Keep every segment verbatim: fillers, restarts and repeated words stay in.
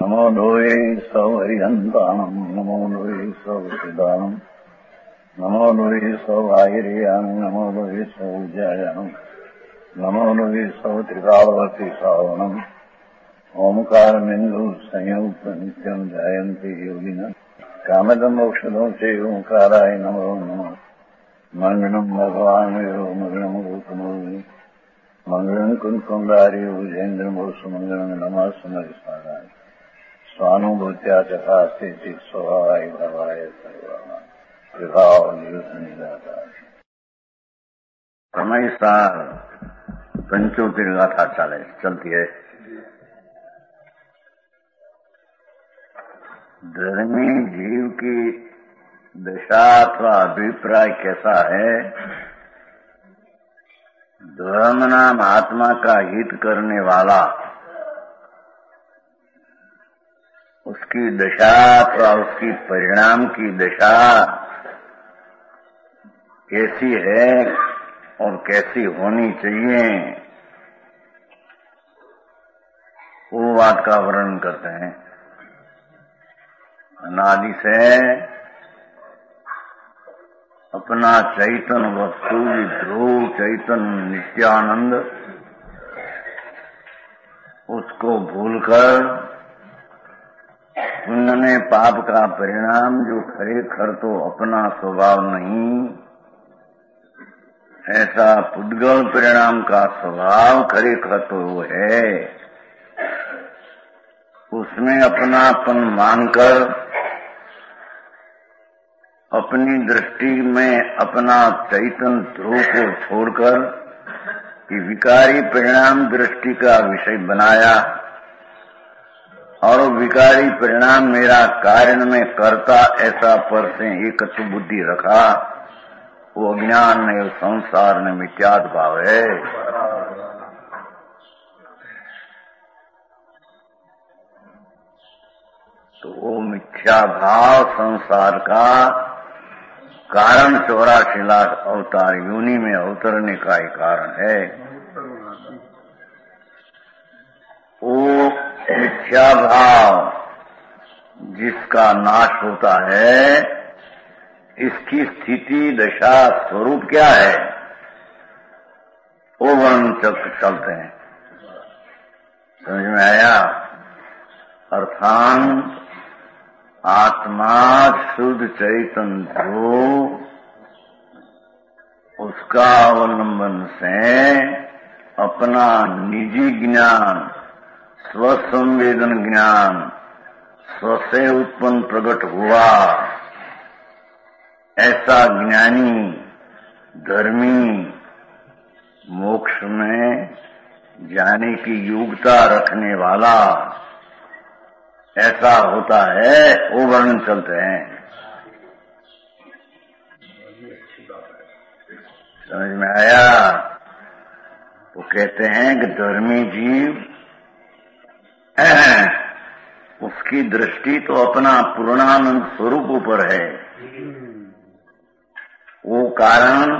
नमो लोये सौहरिहन्तानम् नमो लोये सौहृदानम् नमो लोये सौभागिर्यानम् नमो लोये सौज्यायानम् नमो लोये सौत्रिकालवती सावनम् ओंकारमिन्दु संयुक्त नित्यम् जायन्ति योगिनः कामदम् औषधम् च ओंकाराय नमो नमः मङ्गलम् भगवान् विरो मङ्गलम् रूपमोहि मङ्गलम् कुन्कुण्डारि उजेन्द्रमोसुमङ्गलम् नमः सुमरिस्मराय स्वानुभूत्या चकास्ते स्वभावाय भवाय सर्वाः विभाव निदाता समय सार पंचोत्तर गाथा चले चलती है। धर्मी जीव की दशा अथवा अभिप्राय कैसा है? धर्म नाम आत्मा का हित करने वाला उसकी दशा अथवा उसकी परिणाम की दशा कैसी है और कैसी होनी चाहिए, वो बात का वर्णन करते हैं। अनादि से अपना चैतन्य वस्तु ध्रुव चैतन्य नित्यानंद उसको भूलकर पुण्य ने पाप का परिणाम जो खरेखर तो अपना स्वभाव नहीं, ऐसा पुद्गल परिणाम का स्वभाव खरेखर तो वो है, उसमें अपनापन मानकर अपनी दृष्टि में अपना चैतन्य ध्रुव को छोड़कर कि विकारी परिणाम दृष्टि का विषय बनाया और विकारी परिणाम मेरा कारण में करता ऐसा पर से एकत्व बुद्धि रखा, वो अज्ञान ने संसार ने मिथ्यात्व भाव है। तो वो मिथ्या भाव संसार का कारण चौरासी लाख अवतार योनि में अवतरने का ही कारण है। वो मिथ्या भाव जिसका नाश होता है, इसकी स्थिति दशा स्वरूप क्या है वो वर्णन चलते हैं। समझ में आया? अर्थान आत्मा शुद्ध चैतन्य ध्रुव उसका अवलंबन से अपना निजी ज्ञान स्वसंवेदन ज्ञान स्व से उत्पन्न प्रकट हुआ, ऐसा ज्ञानी धर्मी मोक्ष में जाने की योग्यता रखने वाला ऐसा होता है, वो वर्णन चलते हैं। समझ में आया? तो कहते हैं कि धर्मी जीव उसकी दृष्टि तो अपना पूर्णानंद स्वरूप ऊपर है, वो कारण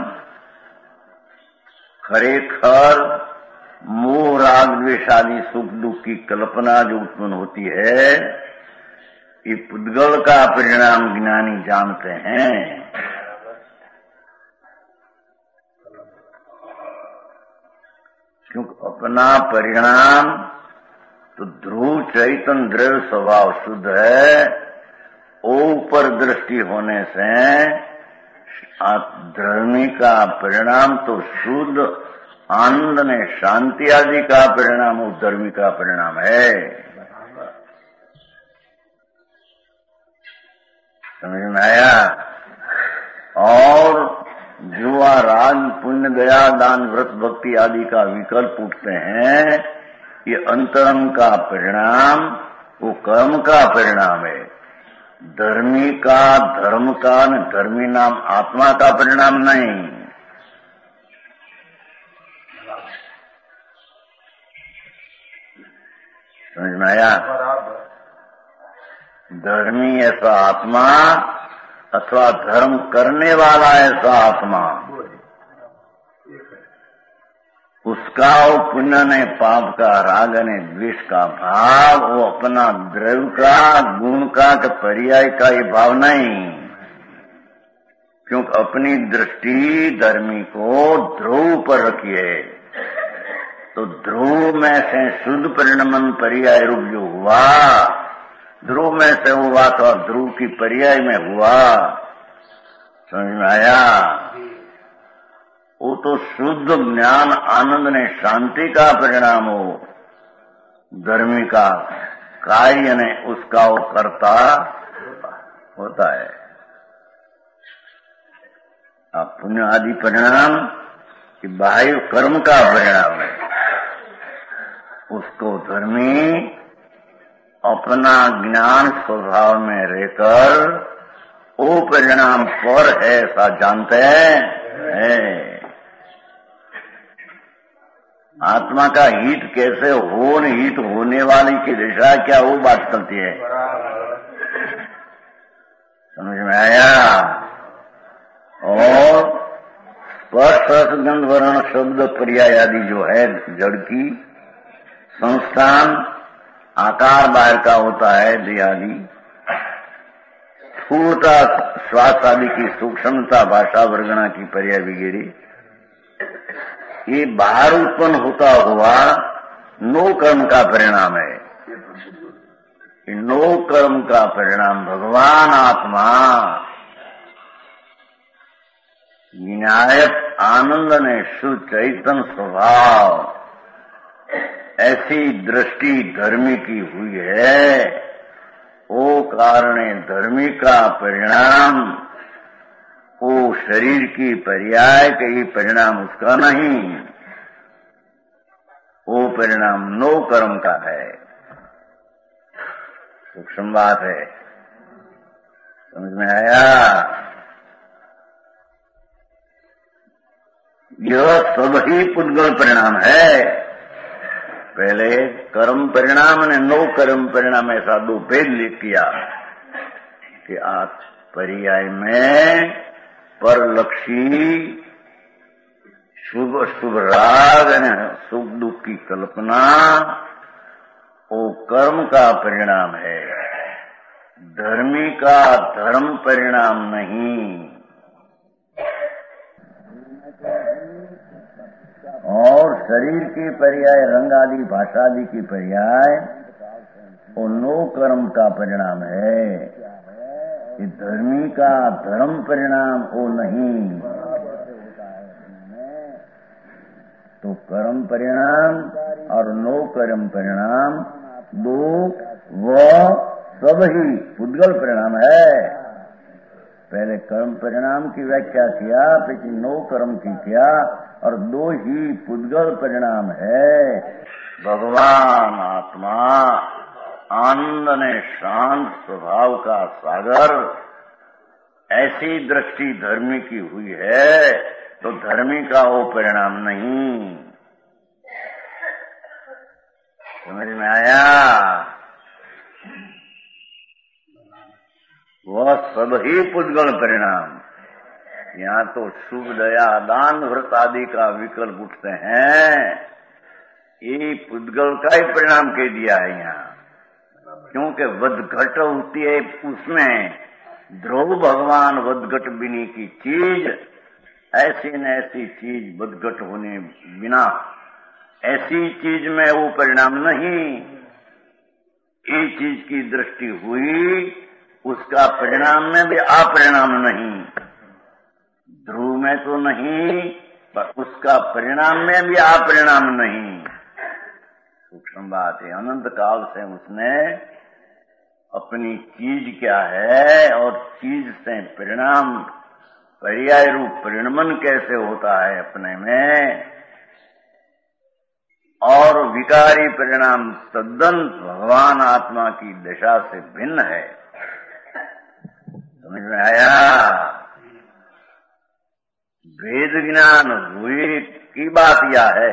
खरेखर मोह राग द्वेष आदि सुख दुख की कल्पना जो उत्पन्न होती है, ये पुद्गल का परिणाम ज्ञानी जानते हैं। क्योंकि अपना परिणाम तो ध्रुव चैतन्य द्रव्य स्वभाव शुद्ध है, ऊपर दृष्टि होने से धर्मी का परिणाम तो शुद्ध आनंद ने शांति आदि का परिणाम उस धर्मी का परिणाम है। समझ में आया? और जो राग पुण्य दया दान व्रत भक्ति आदि का विकल्प उठते हैं, ये अंतरंग का परिणाम वो कर्म का परिणाम है। धर्मी का धर्म का न धर्मी नाम आत्मा का परिणाम नहीं। समझ में आया? धर्मी ऐसा आत्मा अथवा धर्म करने वाला ऐसा आत्मा, उस उसका वो पुण्य ने पाप का, राग ने द्वेष का भाव, वो अपना द्रव्य का, गुण का, के पर्याय का ये भाव नहीं, क्योंकि अपनी दृष्टि धर्मी को ध्रुव पर रखी है। तो ध्रुव में से शुद्ध परिणमन पर्याय रूप जो हुआ, ध्रुव में से हुआ तो ध्रुव की पर्याय में हुआ, समझ में आया? वो तो शुद्ध ज्ञान आनंद ने शांति का परिणाम हो, धर्मी का कार्य ने उसका वो करता होता है। अब पुण्य आदि परिणाम कि बाह्य कर्म का परिणाम है, उसको धर्मी अपना ज्ञान स्वभाव में रहकर वो परिणाम पर है ऐसा जानते हैं। आत्मा का हित कैसे हो, न हित होने वाली की दिशा क्या, वो बात चलती है। समझ में आया? और स्पर्श रस गंध वर्ण शब्द पर्याय आदि जो है जड़ की संस्थान, आकार बाहर का होता है, देह आदि, स्थूलता श्वास आदि की सूक्ष्मता, भाषा वर्गणा की पर्याय वगैरह, ये बाहर उत्पन्न होता हुआ नो कर्म का परिणाम है। नो कर्म का परिणाम भगवान आत्मा विनायक आनंद ने शुद्ध चैतन्य स्वभाव ऐसी दृष्टि धर्मी की हुई है, वो कारण धर्मी का परिणाम वो शरीर की पर्याय का ही परिणाम उसका नहीं, वो परिणाम नो कर्म का है। सूक्ष्म बात है, समझ में आया? यह सब ही पुद्गल परिणाम है। पहले कर्म परिणाम ने नो कर्म परिणाम ऐसा दो भेद लिख किया कि आज पर्याय में परलक्षी शुभ शुभ राग सुख दुख की कल्पना वो कर्म का परिणाम है, धर्मी का धर्म परिणाम नहीं। और शरीर की पर्याय रंग आदि भाषा आदि की पर्याय वो नो कर्म का परिणाम है, कि धर्मी का धर्म परिणाम वो नहीं। तो कर्म परिणाम और नो कर्म परिणाम दो वो सब ही पुद्गल परिणाम है। पहले कर्म परिणाम की व्याख्या किया, फिर नो कर्म की किया, और दो ही पुद्गल परिणाम है। भगवान आत्मा आनंद ने शांत स्वभाव का सागर ऐसी दृष्टि धर्मी की हुई है, तो धर्मी का वो परिणाम नहीं। समझ में आया? वह सब ही पुद्गल परिणाम। यहाँ तो शुभ दया दान व्रत आदि का विकल्प उठते हैं, ये पुद्गल का ही परिणाम कह दिया है यहाँ, क्योंकि वदघट होती है उसमें ध्रुव भगवान वदघट बिनी की चीज, ऐसी न ऐसी चीज वदघट होने बिना ऐसी चीज में वो परिणाम नहीं। एक चीज की दृष्टि हुई, उसका परिणाम में भी अपरिणाम नहीं। ध्रुव में तो नहीं, पर उसका परिणाम में भी अपरिणाम नहीं। सूक्ष्म बात है। अनंत काल से उसने अपनी चीज क्या है और चीज से परिणाम पर्याय रूप परिणमन कैसे होता है अपने में, और विकारी परिणाम तद्दन भगवान आत्मा की दशा से भिन्न है। समझ में आया? वेद ज्ञान हुई की बात यह है,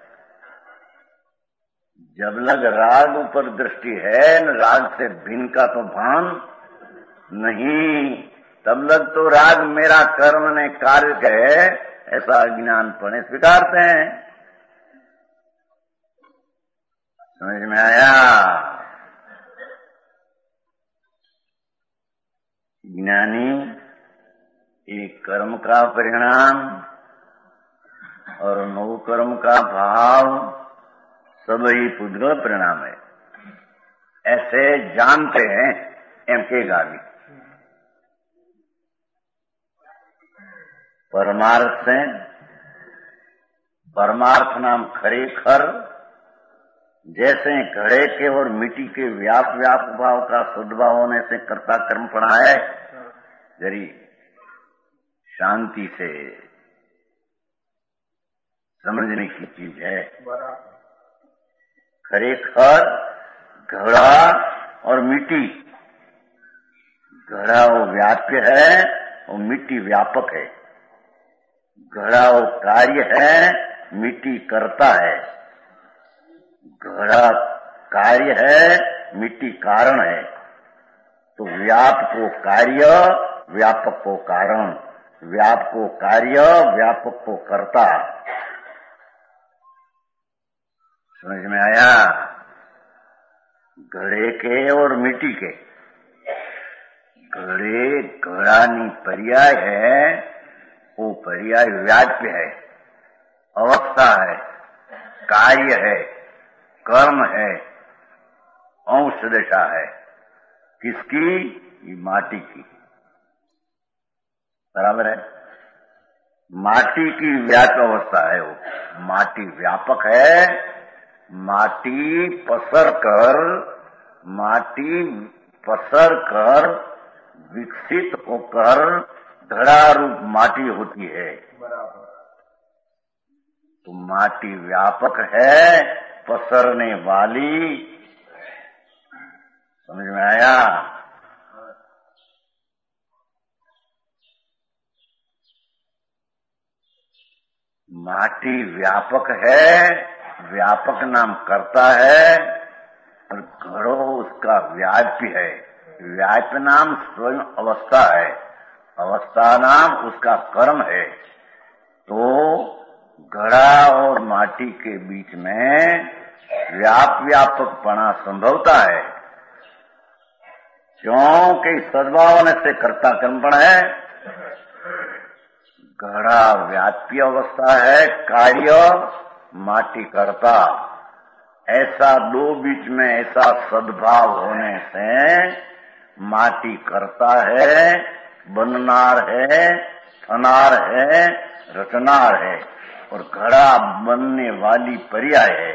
जब लग राग ऊपर दृष्टि है न राग से भिन्न का तो भान नहीं, तब लग तो राग मेरा कर्म ने कार्य है ऐसा ज्ञान पढ़े स्वीकारते हैं। समझ में आया? ज्ञानी एक कर्म का परिणाम और नौ कर्म का भाव सब ही पुद्गल परिणाम है, ऐसे जानते हैं एम कहेगा भी। परमार्थ से परमार्थ नाम खरेखर जैसे घड़े के और मिट्टी के व्याप व्याप भाव का सद्भाव होने से कर्ता कर्म पड़ा है, जरी शांति से समझने की चीज है। खरेखर घड़ा और मिट्टी, घड़ा वो व्याप्य है और मिट्टी व्यापक है। घड़ा वो कार्य है, मिट्टी करता है। घड़ा कार्य है, मिट्टी कारण है। तो व्याप को कार्य, व्यापक को कारण, व्याप को कार्य, व्यापक को कर्ता। समझ में आया? घड़े के और मिट्टी के, घड़े घड़ानी पर्याय है, वो पर्याय व्याप्य है, अवस्था है, कार्य है, कर्म है, अंश दशा है। किसकी? ये माटी की। बराबर है? माटी की व्यापक अवस्था है वो। माटी व्यापक है, माटी पसर कर माटी पसर कर विकसित होकर घड़ा रूप माटी होती है। तो माटी व्यापक है, पसरने वाली। समझ में आया? माटी व्यापक है, व्यापक नाम करता है, और घड़ो उसका व्याप्य है। व्याप्य नाम स्वयं अवस्था है, अवस्था नाम उसका कर्म है। तो घड़ा और माटी के बीच में व्याप व्यापकपणा संभवता है, क्योंकि सद्भावना से कर्ता कर्मपण है। घड़ा व्याप्य अवस्था है, कार्य माटी करता। ऐसा दो बीच में ऐसा सद्भाव होने से माटी करता है, बननार है, थनार है, रचनार है, और घड़ा बनने वाली पर्याय है।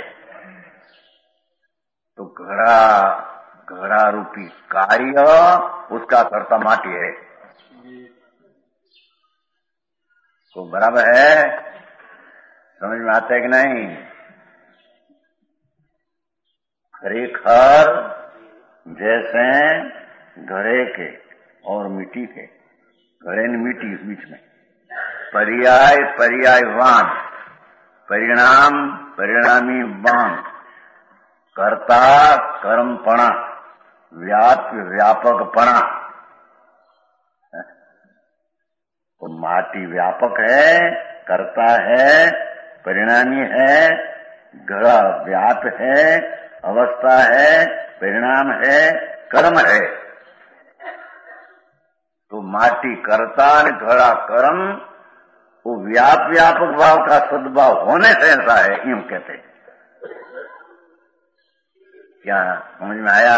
तो घड़ा घड़ा रूपी कार्य उसका कर्ता माटी है। तो बराबर है? समझ में आता है कि नहीं? खरेखर जैसे घड़े के और मिट्टी के, घड़े ने मिट्टी बीच में पर्याय पर्यायवान, परिणाम परिणामी वान, कर्ता कर्मपणा, व्याप्य व्यापकपणा। तो माटी व्यापक है, कर्ता है, परिणामी है, घड़ा व्याप है, अवस्था है, परिणाम है, कर्म है। तो माटी कर्ता और घड़ा कर्म, वो व्याप व्यापक भाव का सद्भाव होने से ऐसा है, यूं कहते। क्या समझ में आया?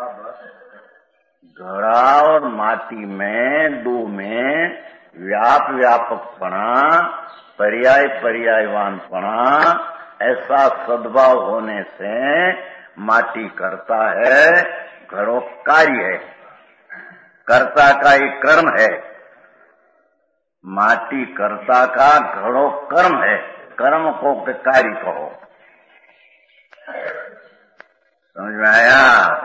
घड़ा और माटी में दो में व्याप व्यापकपणा, पर्याय पर्यायवानपणा, ऐसा सद्भाव होने से माटी करता है, घड़ो कार्य है, कर्ता का एक कर्म है। माटी कर्ता का, घड़ो कर्म है, कर्म को कार्य कहो। समझ में आया?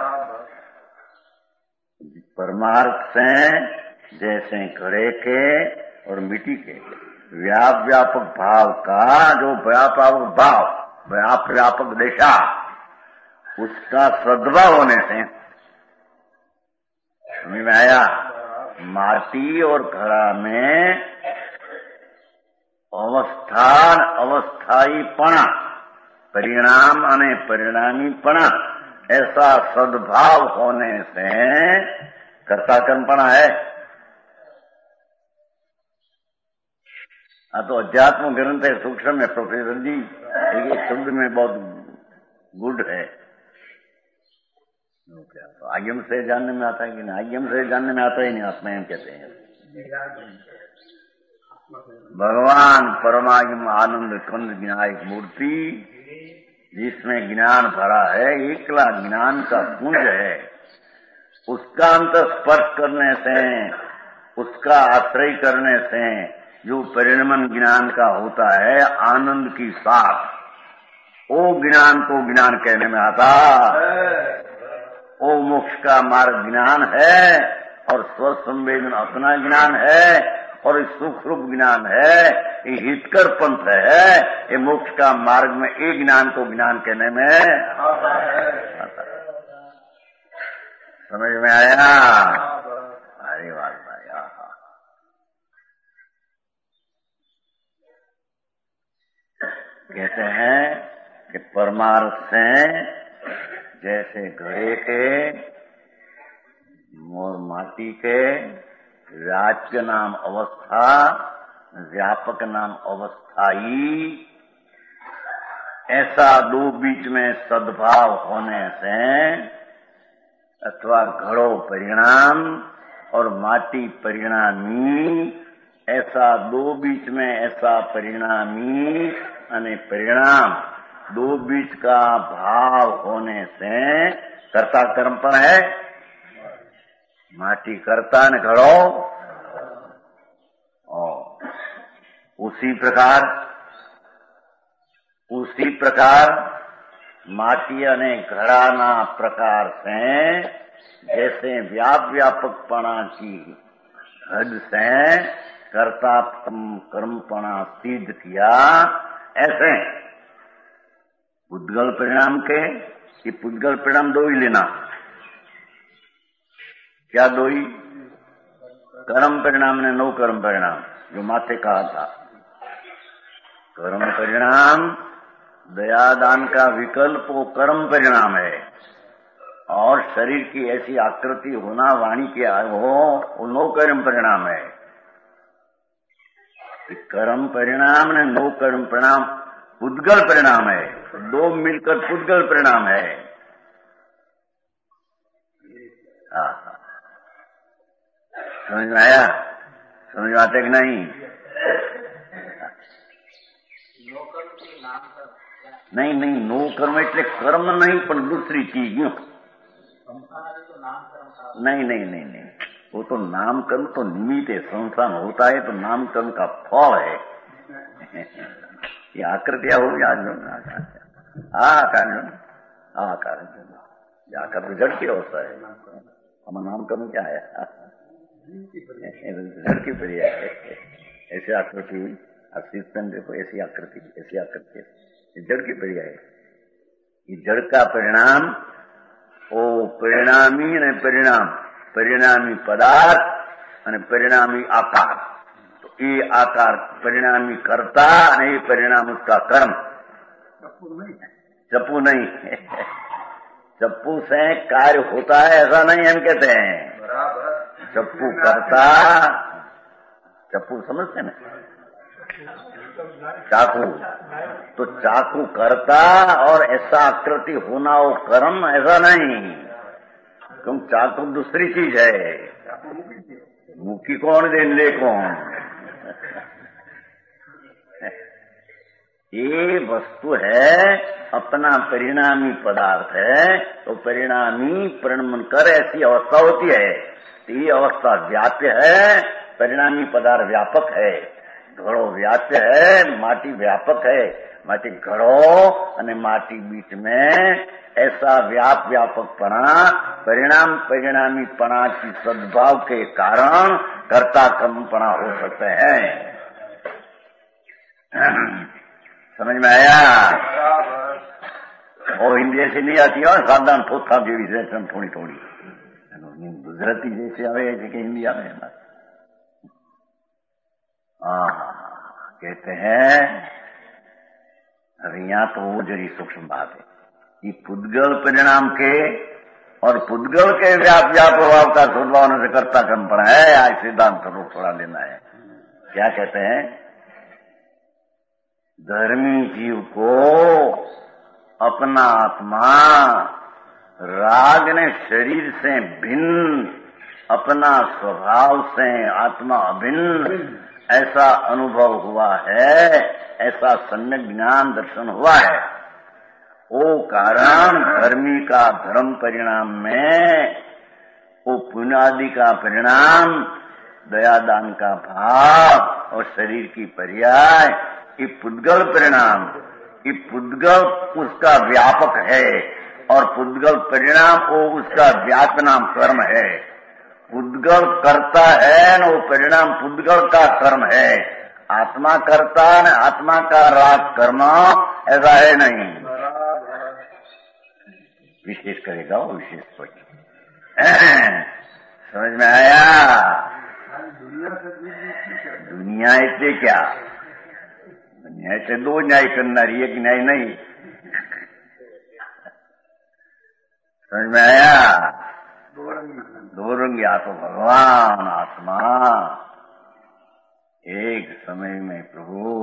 परमार्थ से जैसे घड़े के और मिट्टी के व्याप व्यापक भाव का, जो व्यापक भाव, व्याप व्यापक दिशा, उसका सद्भाव होने से समझ में आया? माटी और घड़ा में अवस्थान अवस्थाईपणा, परिणाम अने परिणामीपणा, ऐसा सद्भाव होने से कर्ता कर्मपणा है। हाँ, तो अध्यात्म ग्रंथ है, सूक्ष्म है प्रोफेसर जी, एक शब्द में बहुत गुड है। क्या तो आयम से जानने में आता है कि नहीं? आयम से जानने में आता ही नहीं, आत्मा एम कहते हैं। भगवान परमायम आनंद कंद विनायक मूर्ति, जिसमें ज्ञान भरा है, एकला ज्ञान का पुंज है। उसका अंत स्पर्श करने से, उसका आश्रय करने से जो परिणमन ज्ञान का होता है, आनंद की साथ, वो ज्ञान को ज्ञान कहने में आता। वो मोक्ष का मार्ग ज्ञान है, और स्वसंवेदन अपना ज्ञान है, और इस सुख रूप ज्ञान है, ये हितकर पंथ है। ये मोक्ष का मार्ग में एक ज्ञान को ज्ञान कहने में आता है। समझ में आया? अरे बात भाई, कहते हैं कि परमार्थ से जैसे घड़े के और माटी के व्याप्य नाम अवस्था, व्यापक नाम अवस्थाई, ऐसा दो बीच में सद्भाव होने से, अथवा घड़ो परिणाम और माटी परिणामी, ऐसा दो बीच में ऐसा परिणामी अने परिणाम दो बीच का भाव होने से कर्ता कर्मपण है। माटी कर्ता न घड़ो, और उसी प्रकार उसी प्रकार माटी अने घड़ाना प्रकार से जैसे व्याप व्यापकपणा की हद से कर्ता कर्मपणा सिद्ध किया, ऐसे पुद्गल परिणाम के, ये पुद्गल परिणाम दो ही लेना। क्या दो ही? कर्म परिणाम ने नो कर्म परिणाम, जो माथे कहा था। कर्म परिणाम दयादान का विकल्प वो कर्म परिणाम है, और शरीर की ऐसी आकृति होना, वाणी की हो, वो नो कर्म परिणाम है। कर्म परिणाम ने नो कर्म परिणाम पुद्गल परिणाम है, दो मिलकर पुद्गल परिणाम है। हाँ, समझ में आया? समझ में आते कि नहीं? नहीं नहीं, नो कर्म એટલે कर्म नहीं, पर दूसरी चीज। नहीं नहीं नहीं नहीं, वो तो नाम कर्म तो निमित्त है, संसार होता है तो नाम कर्म का फल है। ये आकृतियां हो गया, हाँ कारण, हाँ कारण, आकर तो जड़ की अवस्था है। हमारा नाम कर्म क्या है? जड़ की प्रिय है। ऐसी आकृति हुई, अस्तित्व देखो, ऐसी आकृति, ऐसी आकृति, जड़ की प्रिय है। ये जड़ का परिणाम, वो परिणामी ने परिणाम, परिणामी पदार्थ और परिणामी आकार। तो ये आकार परिणामी कर्ता और ये परिणाम उसका कर्म। चप्पू नहीं, चप्पू से कार्य होता है ऐसा नहीं हम कहते हैं। चप्पू कर्ता, चप्पू समझते ना, चाकू, तो चाकू करता और ऐसा आकृति होना वो कर्म, ऐसा नहीं। क्यों? चाकू दूसरी चीज है, मुखी कौन दे ले कौन? ये वस्तु है, अपना परिणामी पदार्थ है, तो परिणामी परिणमन कर ऐसी अवस्था होती है। तो ये अवस्था व्याप्य है, परिणामी पदार्थ व्यापक है। घड़ो व्याप्य है, माटी व्यापक है। माटी घड़ो और माटी बीच में ऐसा व्याप व्यापकपणा, परिणाम परिणामीपणा की सद्भाव के कारण कर्ता कर्मपणा हो सकते हैं। समझ में आया? और हिंदी ऐसी नहीं आती है, साधारण थोथा जेवी से थोड़ी थोड़ी गुजराती जैसे आवे ऐसे कि हिंदी आवे। हाँ, कहते हैं अरे यहाँ तो वो जरी सूक्ष्म बात है, ये पुद्गल परिणाम के और पुद्गल के व्याप व्याप प्रभाव का सद्भावना से कर्ता कर्म पड़ा है। आज सिद्धांत थोड़ा लेना है। क्या कहते हैं? धर्मी जीव को अपना आत्मा राग ने शरीर से भिन्न, अपना स्वभाव से आत्मा अभिन्न ऐसा अनुभव हुआ है, ऐसा सम्यक ज्ञान दर्शन हुआ है। वो कारण धर्मी का धर्म परिणाम में, वो पुण्यादि का परिणाम, दयादान का भाव और शरीर की पर्याय, ये पुद्गल परिणाम, ये पुद्गल उसका व्यापक है और पुद्गल परिणाम वो उसका व्यापनाम कर्म है। पुद्गल करता है न वो परिणाम पुद्गल का कर्म है। आत्मा करता न आत्मा का राग कर्म ऐसा है नहीं। विशेष करेगा वो विशेष कुछ समझ में आया? दुनिया इतने क्या, दुनिया से दो न्याय करना रही, एक न्याय नहीं। समझ में आया? दो रंगिया तो भगवान आत्मा एक समय में प्रभु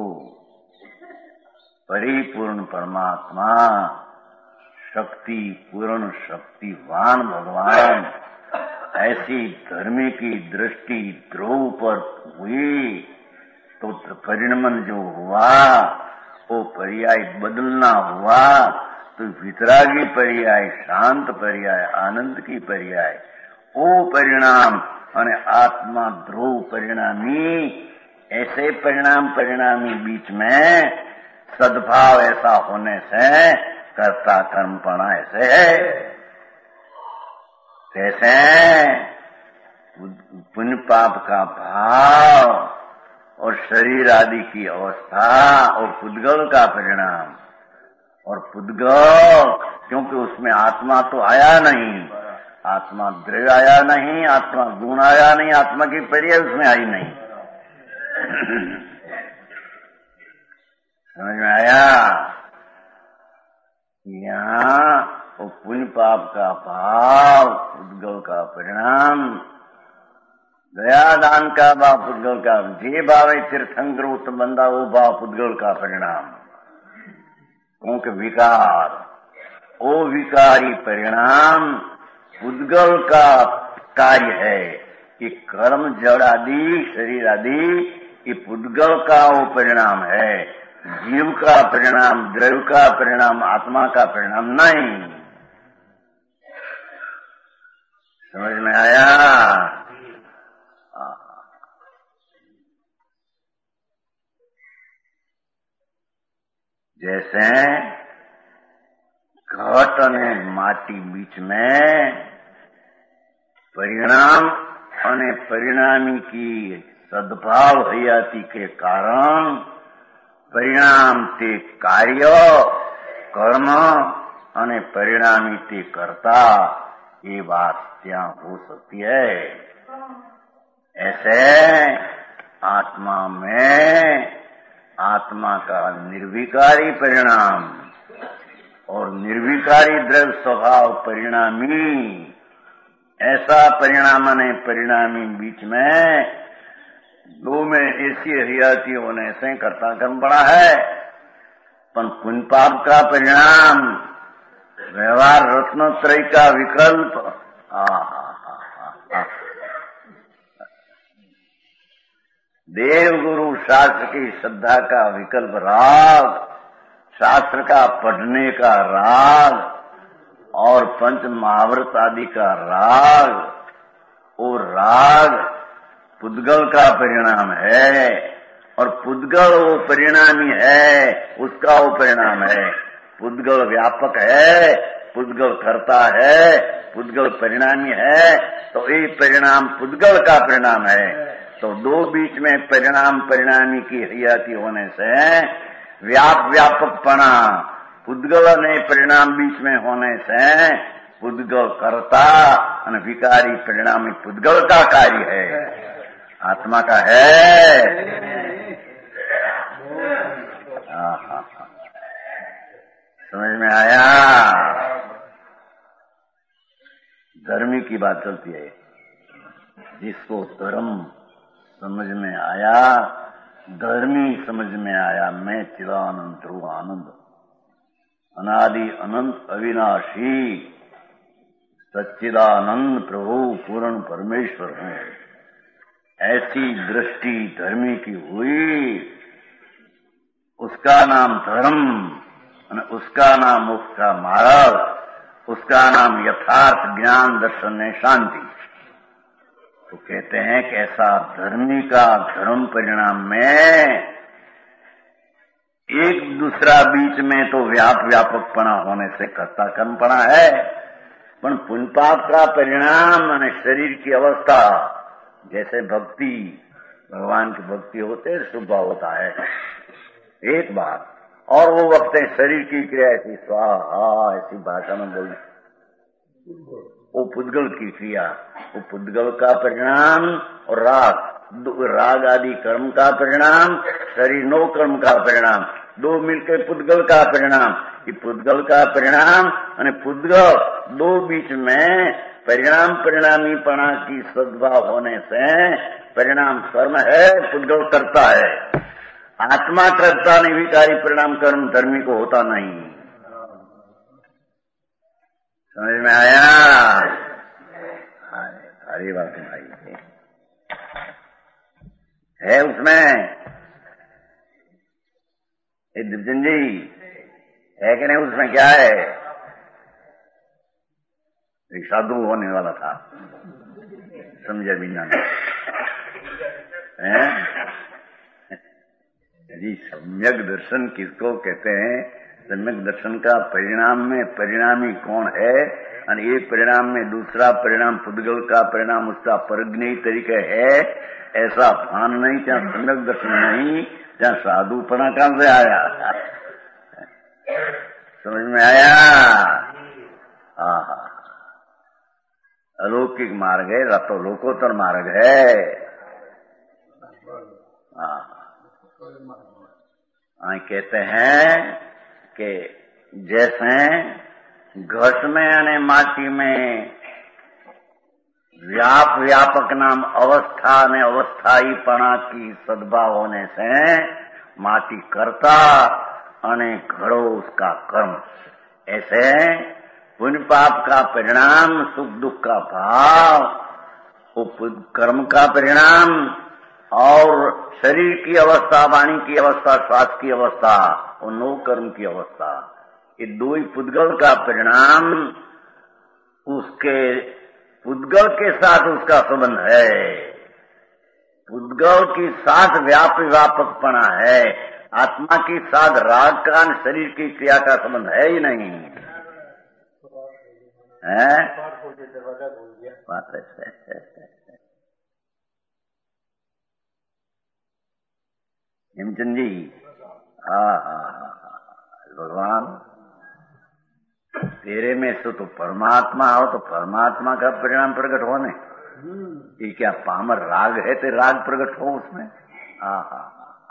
परिपूर्ण परमात्मा, शक्ति पूर्ण शक्तिवान भगवान, ऐसी धर्मी की दृष्टि ध्रुव पर हुई तो परिणमन जो हुआ वो पर्याय बदलना हुआ, तो वितरागी पर्याय, शांत पर्याय, आनंद की पर्याय, वो परिणाम और आत्मा ध्रुव परिणामी, ऐसे परिणाम परिणामी बीच में सद्भाव ऐसा होने से कर्ता कर्मपणा ऐसे है। कैसे? पुण्य पाप का भाव और शरीर आदि की अवस्था और पुद्गल का परिणाम। और पुद्गल क्योंकि उसमें आत्मा तो आया नहीं, आत्मा द्रव्य आया नहीं, आत्मा गुण आया नहीं, आत्मा की पर्याय उसमें आई नहीं। समझ में आया? यहाँ वो पुण्य पाप का भाव, पुद्गल का परिणाम, दयादान का भाव पुद्गल का, जे भाव तीर्थंकर उत्तम बंदा वो भाव पुद्गल का परिणाम। क्योंकि विकार, वो विकारी परिणाम पुद्गल का कार्य है कि कर्म जड़ आदि शरीर आदि ये पुद्गल का वो परिणाम है। जीव का परिणाम, द्रव्य का परिणाम, आत्मा का परिणाम नहीं। समझ में आया? जैसे घट और माटी बीच में परिणाम और परिणामी की सद्भाव हयाती के कारण परिणाम ते कार्य कर्म और परिणामी ते कर्ता, ये बात क्या हो सकती है? ऐसे आत्मा में आत्मा का निर्विकारी परिणाम और निर्विकारी द्रव्य स्वभाव परिणामी, ऐसा परिणाम ने परिणामी बीच में दो में ऐसी हरियाती होने से कर्ता कर्म बड़ा है। पर पुण्य पाप का परिणाम व्यवहार रत्नत्रय का विकल्प, देव गुरु शास्त्र की श्रद्धा का विकल्प राग, शास्त्र का पढ़ने का राग और पंच महाव्रत आदि का राग, वो राग पुद्गल का परिणाम है और पुद्गल वो परिणामी है, उसका वो परिणाम है। पुद्गल व्यापक है, पुद्गल करता है, पुद्गल परिणामी है, तो ये परिणाम पुद्गल का परिणाम है। तो दो बीच में परिणाम परिणामी की हयाती होने से व्याप व्यापकपना पुद्गल ने परिणाम बीच में होने से पुद्गल करता और विकारी परिणामी पुद्गल का कार्य है, आत्मा का है। समझ में आया? धर्मी की बात चलती है। जिसको धर्म समझ में आया, धर्मी समझ में आया, मैं चिदानंद ध्रुव आनंद, अनादि अनंत अविनाशी सच्चिदानंद प्रभु पूर्ण परमेश्वर हूँ। ऐसी दृष्टि धर्मी की हुई, उसका नाम धर्म, उसका नाम मुक्त का मार्ग, उसका नाम यथार्थ ज्ञान दर्शन है शांति। तो कहते हैं कि ऐसा धर्मी का धर्म परिणाम में एक दूसरा बीच में तो व्याप व्यापकपना होने से कर्ता कर्मपना है, पर पुण्य पाप का परिणाम माने शरीर की अवस्था, जैसे भक्ति भगवान की भक्ति होते शुभ होता है एक बात, और वो वक्त शरीर की क्रिया ऐसी स्वाहा ऐसी भाषा में बोल, वो पुद्गल की क्रिया, वो पुद्गल का परिणाम और राग राग आदि कर्म का परिणाम, शरीर नो कर्म का परिणाम, दो मिलकर पुद्गल का परिणाम। कि पुद्गल का परिणाम और पुद्गल दो बीच में परिणाम परिणामीपना की सद्भाव होने से परिणाम कर्म है, पुद्गल करता है। आत्मा करता नहीं, विकारी परिणाम कर्म धर्मी को होता नहीं। समझ में आया? हरी बात भाई है उसमें दिव्जन जी है कि नहीं? उसमें क्या है? एक साधु होने वाला था, समझा बिना है जी। सम्यक दर्शन किसको कहते हैं? सम्यक दर्शन का परिणाम में परिणामी कौन है, और ये परिणाम में दूसरा परिणाम पुद्गल का परिणाम उसका परज्ञेय तरीके है, ऐसा भान नहीं, जहाँ सम्यक दर्शन नहीं, जहाँ साधुपना कहां से आया? समझ में आया? आहा, अलौकिक मार्ग है, तो लोकोत्तर मार्ग है। हाँ, कहते हैं कि जैसे घट में यानी माटी में व्याप व्यापक नाम अवस्था ने अवस्थाईपणा की सद्भाव होने से माटी करता अने घड़ो उसका कर्म, ऐसे पुण्य पाप का परिणाम सुख दुख का भाव, वो कर्म का परिणाम, और शरीर की अवस्था, वाणी की अवस्था, श्वास की अवस्था और नो कर्म की अवस्था, ये दो ही पुद्गल का परिणाम। उसके पुद्गल के साथ उसका संबंध है, पुद्गल के साथ व्याप व्यापकपना है, आत्मा के साथ राग का शरीर की क्रिया का संबंध है ही नहीं है। बात है हेमचंद जी। हाँ हाँ हाँ, भगवान तेरे में से तो परमात्मा हो, तो परमात्मा का परिणाम प्रकट होने, ये क्या पामर राग है तो राग प्रकट हो उसमें? हाँ हाँ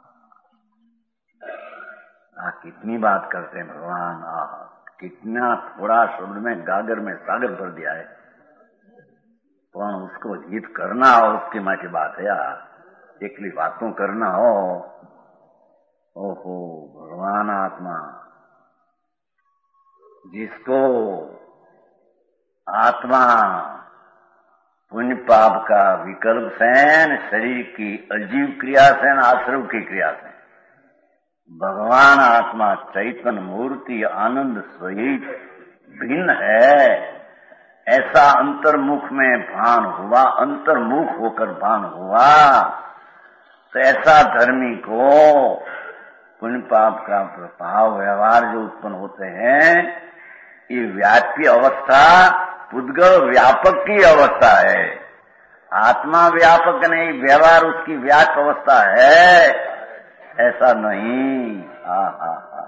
हाँ, कितनी बात करते हैं भगवान। आह, कितना थोड़ा शब्द में गागर में सागर भर दिया है, पर उसको हित करना हो उसकी माँ की बात है यार। एकली बातों करना हो, ओहो भगवान आत्मा, जिसको आत्मा पुण्य पाप का विकल्प से, शरीर की अजीव क्रिया से, आश्रव की क्रिया से, भगवान आत्मा चैतन्य मूर्ति आनंद स्वयं भिन्न है, ऐसा अंतर्मुख में भान हुआ, अंतर्मुख होकर भान हुआ, तो ऐसा धर्मी को पुण्य पाप का प्रभाव व्यवहार जो उत्पन्न होते हैं, ये व्यापी अवस्था पुद्गल व्यापक की अवस्था है। आत्मा व्यापक नहीं, व्यवहार उसकी व्यापक अवस्था है, ऐसा नहीं। हा हा हा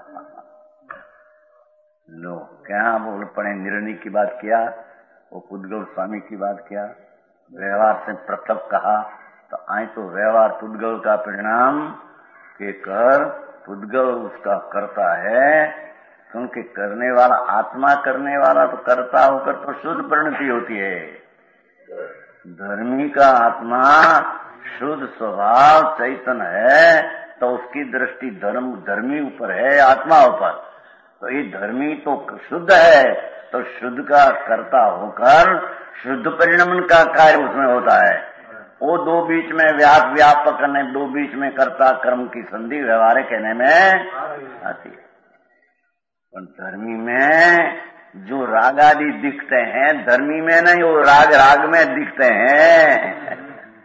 लो क्या बोल पड़े, निर्णय की बात किया, वो पुद्गल स्वामी की बात किया, व्यवहार से पृथक कहा, तो आए तो व्यवहार पुद्गल का परिणाम के कर पुद्गल उसका करता है, क्योंकि करने वाला आत्मा, करने वाला तो कर्ता होकर तो शुद्ध परिणति होती है। धर्मी का आत्मा शुद्ध स्वभाव चैतन्य है, तो उसकी दृष्टि धर्म धर्मी ऊपर है, आत्मा ऊपर। तो ये धर्मी तो शुद्ध है, तो शुद्ध का कर्ता होकर शुद्ध परिणमन का कार्य उसमें होता है। वो दो बीच में व्याप व्यापक ने दो बीच में कर्ता कर्म की संधि व्यवहार कहने में आती है। पर धर्मी में जो राग आदि दिखते हैं, धर्मी में नहीं, वो राग राग में दिखते हैं।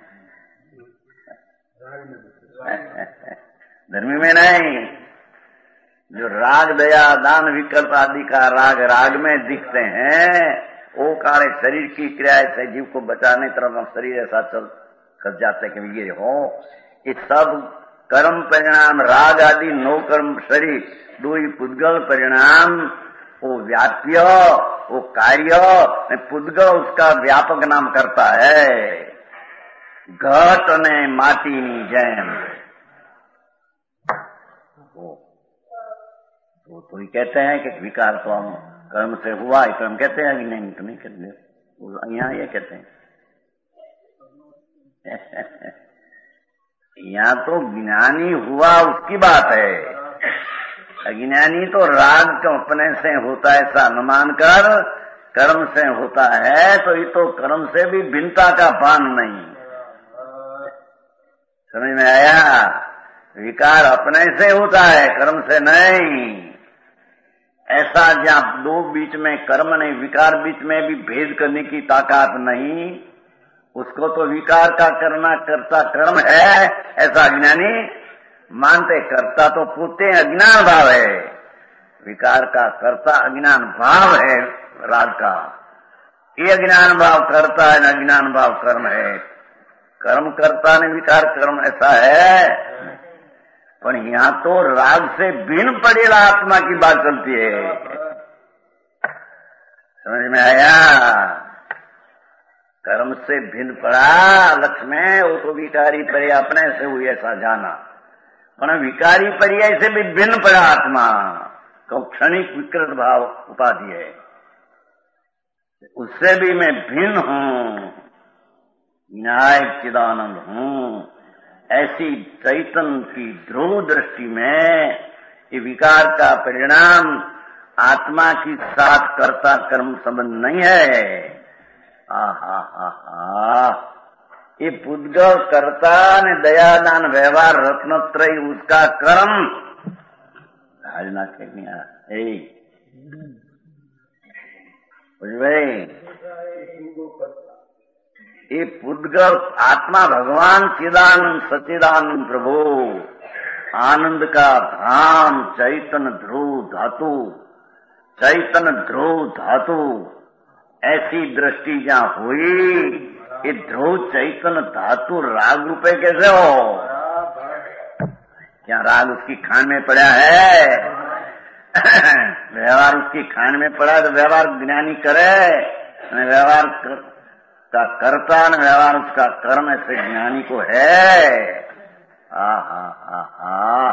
धर्मी में नहीं, जो राग दया दान विकल्प आदि का राग राग में दिखते हैं, वो कार्य शरीर की क्रिया से जीव को बचाने तरफ शरीर ऐसा चल कर जाते कि ये हो। ये सब कर्म परिणाम राग आदि नौ कर्म शरीर दो ही पुद्गल परिणाम, वो व्याप्य वो कार्य, पुद्गल उसका व्यापक नाम करता है। घट ने माटी नी जैन, वो तो ही कहते हैं कि विकार तो हम कर्म से हुआ, तो हम कहते हैं कि नहीं, तो नहीं कहते, यहाँ ये कहते हैं। यहाँ तो ज्ञानी हुआ उसकी बात है, अज्ञानी तो राग के अपने से होता है ऐसा अनुमान कर कर्म से होता है, तो ये तो कर्म से भी भिन्नता का भान नहीं। समझ में आया? विकार अपने से होता है, कर्म से नहीं। ऐसा जहाँ दो बीच में कर्म नहीं, विकार बीच में भी भेद करने की ताकत नहीं, उसको तो विकार का करना कर्ता कर्म है ऐसा अज्ञानी मानते। कर्ता तो पूछते अज्ञान भाव है, विकार का कर्ता अज्ञान भाव है राग का। ये अज्ञान भाव कर्ता है, अज्ञान भाव कर्म है। कर्म कर्ता ने विकार कर्म ऐसा है, पर यहाँ तो राग से भिन्न पड़ेला आत्मा की बात चलती है। समझ में आया? कर्म से भिन्न पड़ा लक्ष्य में, वो तो विकारी परि अपने से हुई ऐसा जाना, पर विकारी पर्याय से भी भिन्न पड़ा आत्मा को क्षणिक विकृत भाव उपाधि है, उससे भी मैं भिन्न हूँ, न्याय चिदानंद हूँ। ऐसी चैतन्य की ध्रुव दृष्टि में ये विकार का परिणाम आत्मा की साथ कर्ता कर्म संबंध नहीं है। आहा हा हा, ये पुद्गल कर्ता ने दयादान व्यवहार रत्नत्रय उसका कर्म आज ना कहना है। ये पुद्गल आत्मा भगवान चिदानंद सच्चिदानंद प्रभु आनंद का धाम चैतन्य ध्रुव धातु, चैतन्य ध्रुव धातु, ऐसी दृष्टि जहाँ हुई, ये ध्रुव चैतन्य धातु राग रूपे कैसे हो? क्या राग उसकी खान में पड़ा है? व्यवहार उसकी खान में पड़ा है तो व्यवहार ज्ञानी करे, व्यवहार कर, का कर्ता न व्यवहार उसका कर्म ऐसे ज्ञानी को है। हा हा हा हा,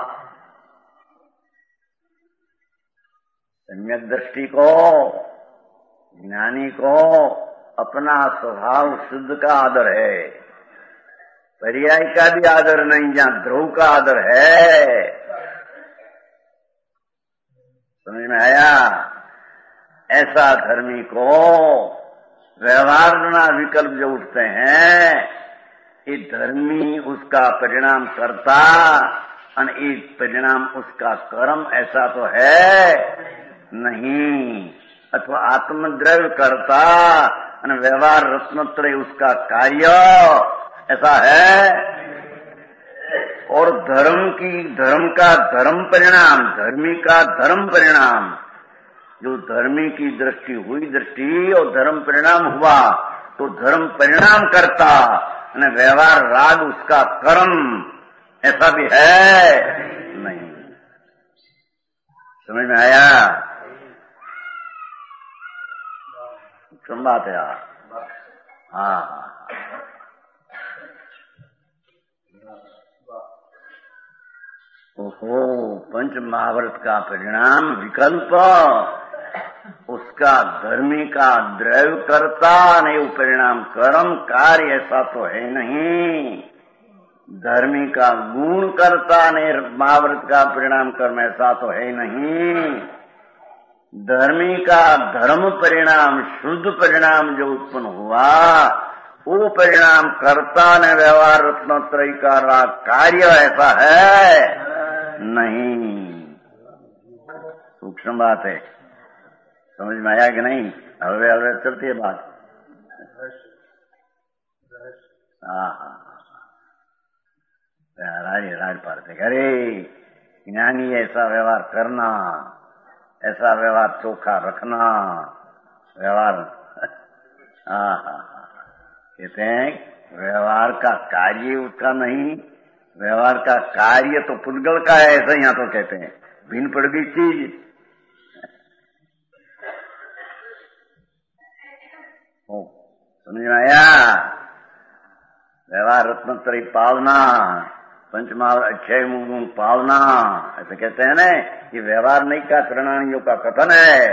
सम्यक दृष्टि को ज्ञानी को अपना स्वभाव शुद्ध का आदर है, पर्याय का भी आदर नहीं, जहाँ ध्रुव का आदर है। समझ में आया? ऐसा धर्मी को व्यवहार ना विकल्प जो उठते हैं, ये धर्मी उसका परिणाम करता और एक परिणाम उसका कर्म ऐसा तो है नहीं, अथवा आत्मद्रव्य करता और व्यवहार रत्नत्रय उसका कार्य ऐसा है। और धर्म की धर्म का धर्म परिणाम, धर्मी का धर्म परिणाम, जो धर्मी की दृष्टि हुई दृष्टि और धर्म परिणाम हुआ, तो धर्म परिणाम करता और व्यवहार राग उसका कर्म ऐसा भी है नहीं। समझ में आया? क्यों बात है यार? हाँ, ओहो, पंच महाव्रत का परिणाम विकल्प, उसका धर्मी का द्रव्य करता नहीं, वो परिणाम कर्म कार्य ऐसा तो है नहीं। धर्मी का गुण करता नहीं, महाव्रत का परिणाम कर्म ऐसा तो है नहीं। धर्मी का धर्म परिणाम शुद्ध परिणाम जो उत्पन्न हुआ, वो परिणाम कर्ता ने व्यवहार रत्नत्रयी का राग कार्य ऐसा है नहीं। सूक्ष्म बात है, समझ में आया कि नहीं? हलवे हलवे चलती है बात। हाँ हाँ राज राज पारते, अरे ज्ञानी ऐसा व्यवहार करना, ऐसा व्यवहार चोखा रखना, व्यवहार हाँ हाँ कहते हैं व्यवहार का कार्य उसका नहीं, व्यवहार का कार्य तो पुद्गल का है, ऐसा यहाँ तो कहते हैं। भिन्न पड़ गई चीज। ओ समझ में आया? व्यवहार रत्नत्रयी पालना, पंचमहाव्रत अक्षय गुण पालना, ऐसे कहते हैं ना। ये व्यवहार नहीं का प्रणानियों का कथन है,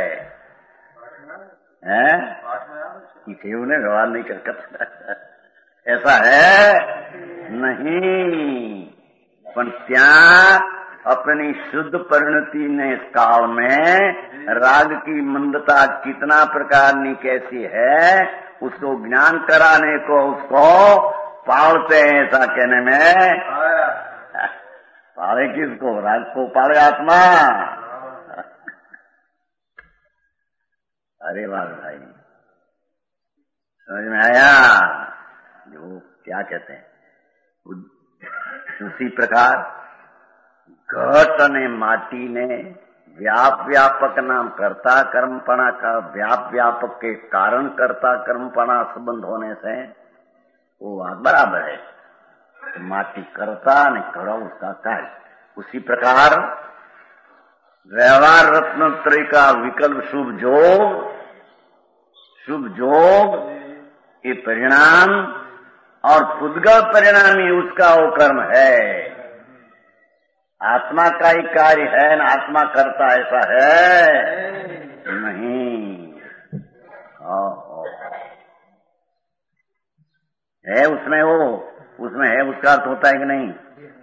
हैं? केवल ने व्यवहार नहीं कर कथन ऐसा है नहीं। पण त्या अपनी शुद्ध परिणति ने इस काल में राग की मंदता कितना प्रकारनी कैसी है, उसको ज्ञान कराने को उसको पालते हैं। ऐसा कहने में पाले किसको? राग को पाले आत्मा। अरे वाह भाई, समझ में आया? जो क्या कहते हैं, उसी प्रकार घट ने माटी ने व्याप व्यापक नाम कर्ता कर्मपणा का व्याप व्यापक के कारण कर्ता कर्मपणा संबंध होने से वो बात बराबर है। तो माटी करता ने करो उसका कार्य। उसी प्रकार व्यवहार रत्नत्रयी का विकल्प शुभ जोग, शुभ जोग ये परिणाम और पुद्गल परिणामी उसका वो कर्म है। आत्मा का ही कार्य है ना, आत्मा करता ऐसा है नहीं। ओ, ओ, है उसमें, वो उसमें है, उसका अर्थ होता है कि नहीं?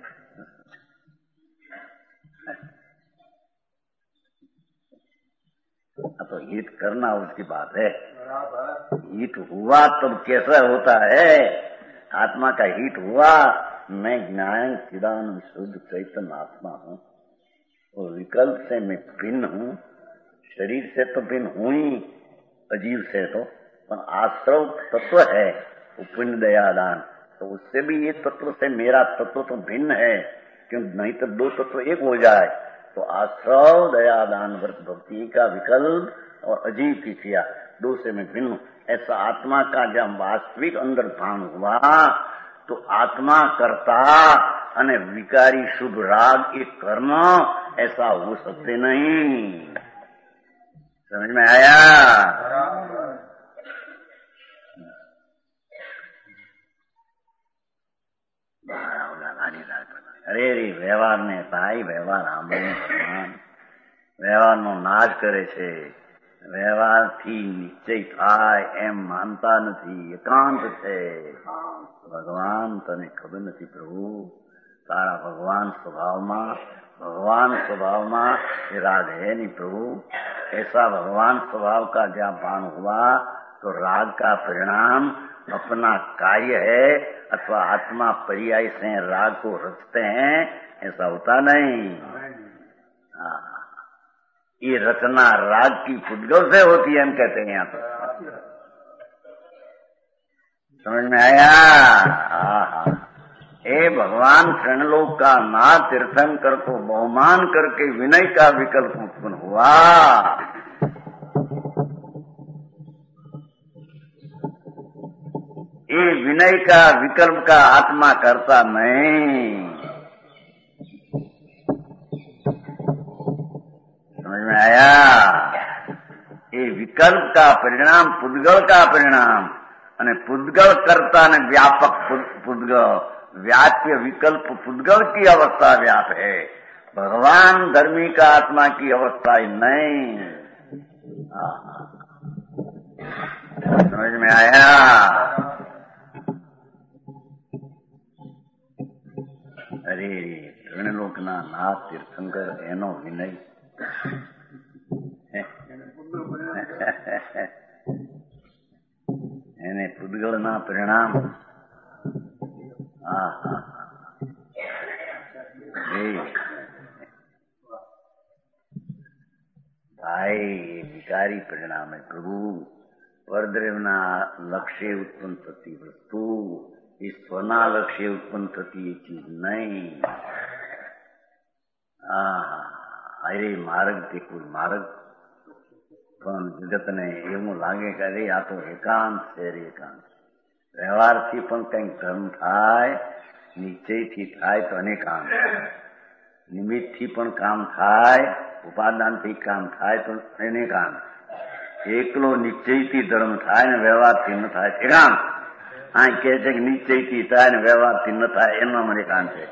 तो हित करना उसकी बात है। हित हुआ तब कैसा होता है? आत्मा का हित हुआ, मैं ज्ञान चिदानंद शुद्ध चैतन्य आत्मा हूँ और विकल्प से मैं भिन्न हूँ। शरीर से तो भिन्न हूँ ही, अजीव से तो, पर आश्रव तत्व है वो पुण्य दया दान, तो उससे भी ये तत्व से मेरा तत्व तो भिन्न है, क्योंकि नहीं तो दो तत्व एक हो जाए। तो आश्रव दया दान व्रत भक्ति का विकल्प और अजीव की क्रिया दो से मैं भिन्न हूँ। ऐसा आत्मा का जब वास्तविक अंदर भान हुआ तो आत्मा करता अने विकारी शुभ राग एक कर्म ऐसा हो सकते नहीं। समझ में आया? अरे रे व्यवहार ने भाई व्यवहार સાંભળીને ભગવાન વ્યવહારનો નાશ કરે છે। વ્યવહારથી નિશ્ચય થાય એમ માનતા નથી, એકાંત છે। ભગવાન તને ખબર નથી પ્રભુ, તારા ભગવાન સ્વભાવમાં भगवान स्वभाव में राग है नहीं प्रभु। ऐसा भगवान स्वभाव का जब भान हुआ तो राग का परिणाम अपना कार्य है अथवा आत्मा पर्याय से राग को रचते हैं, ऐसा होता नहीं। हाँ, ये रचना राग की पुद्गल से होती है, हम कहते हैं यहाँ पर। समझ में आया? हाँ हाँ। ए भगवान शरणलोक का ना तीर्थंकर को बहुमान करके विनय का विकल्प उत्पन्न हुआ। ये विनय का विकल्प का आत्मा करता नहीं। समझ में आया? ये विकल्प का परिणाम पुद्गल का परिणाम, अने पुद्गल करता ने व्यापक पुद्गल व्याप्य विकल्प पुद्गल की अवस्था व्याप है भगवान धर्मी का आत्मा की अवस्था ही नहीं। समझ में आया? अरे ऋणलोकना नाथ तीर्थंकर एनो विनय એને પૂદગળના પરિણામ હા હા ભાઈ વિકારી પરિણામ है प्रभु। परद्रव्यના લક્ષ્ય ઉત્પન્ન થતી વસ્તુ એ સ્વના લક્ષ્ય ઉત્પન્ન થતી એ ચીજ નહીં। હા અરે માર્ગ તે કોઈ માર્ગ પણ જગતને એવું લાગે કે અરે આ તો એકાંત છે રે એકાંત। વ્યવહારથી પણ કંઈક ધર્મ થાય, નિશ્ચયથી થાય તો અનેકાંત, નિમિત્તથી પણ કામ થાય, ઉપાદાનથી કામ થાય તો અનેકાંત, એકલો નિશ્ચયથી ધર્મ થાય ને વ્યવહારથી ન થાય એકાંત। આ કહે છે કે નિશ્ચયથી થાય ને વ્યવહારથી ન થાય એનો મને એકાંત है।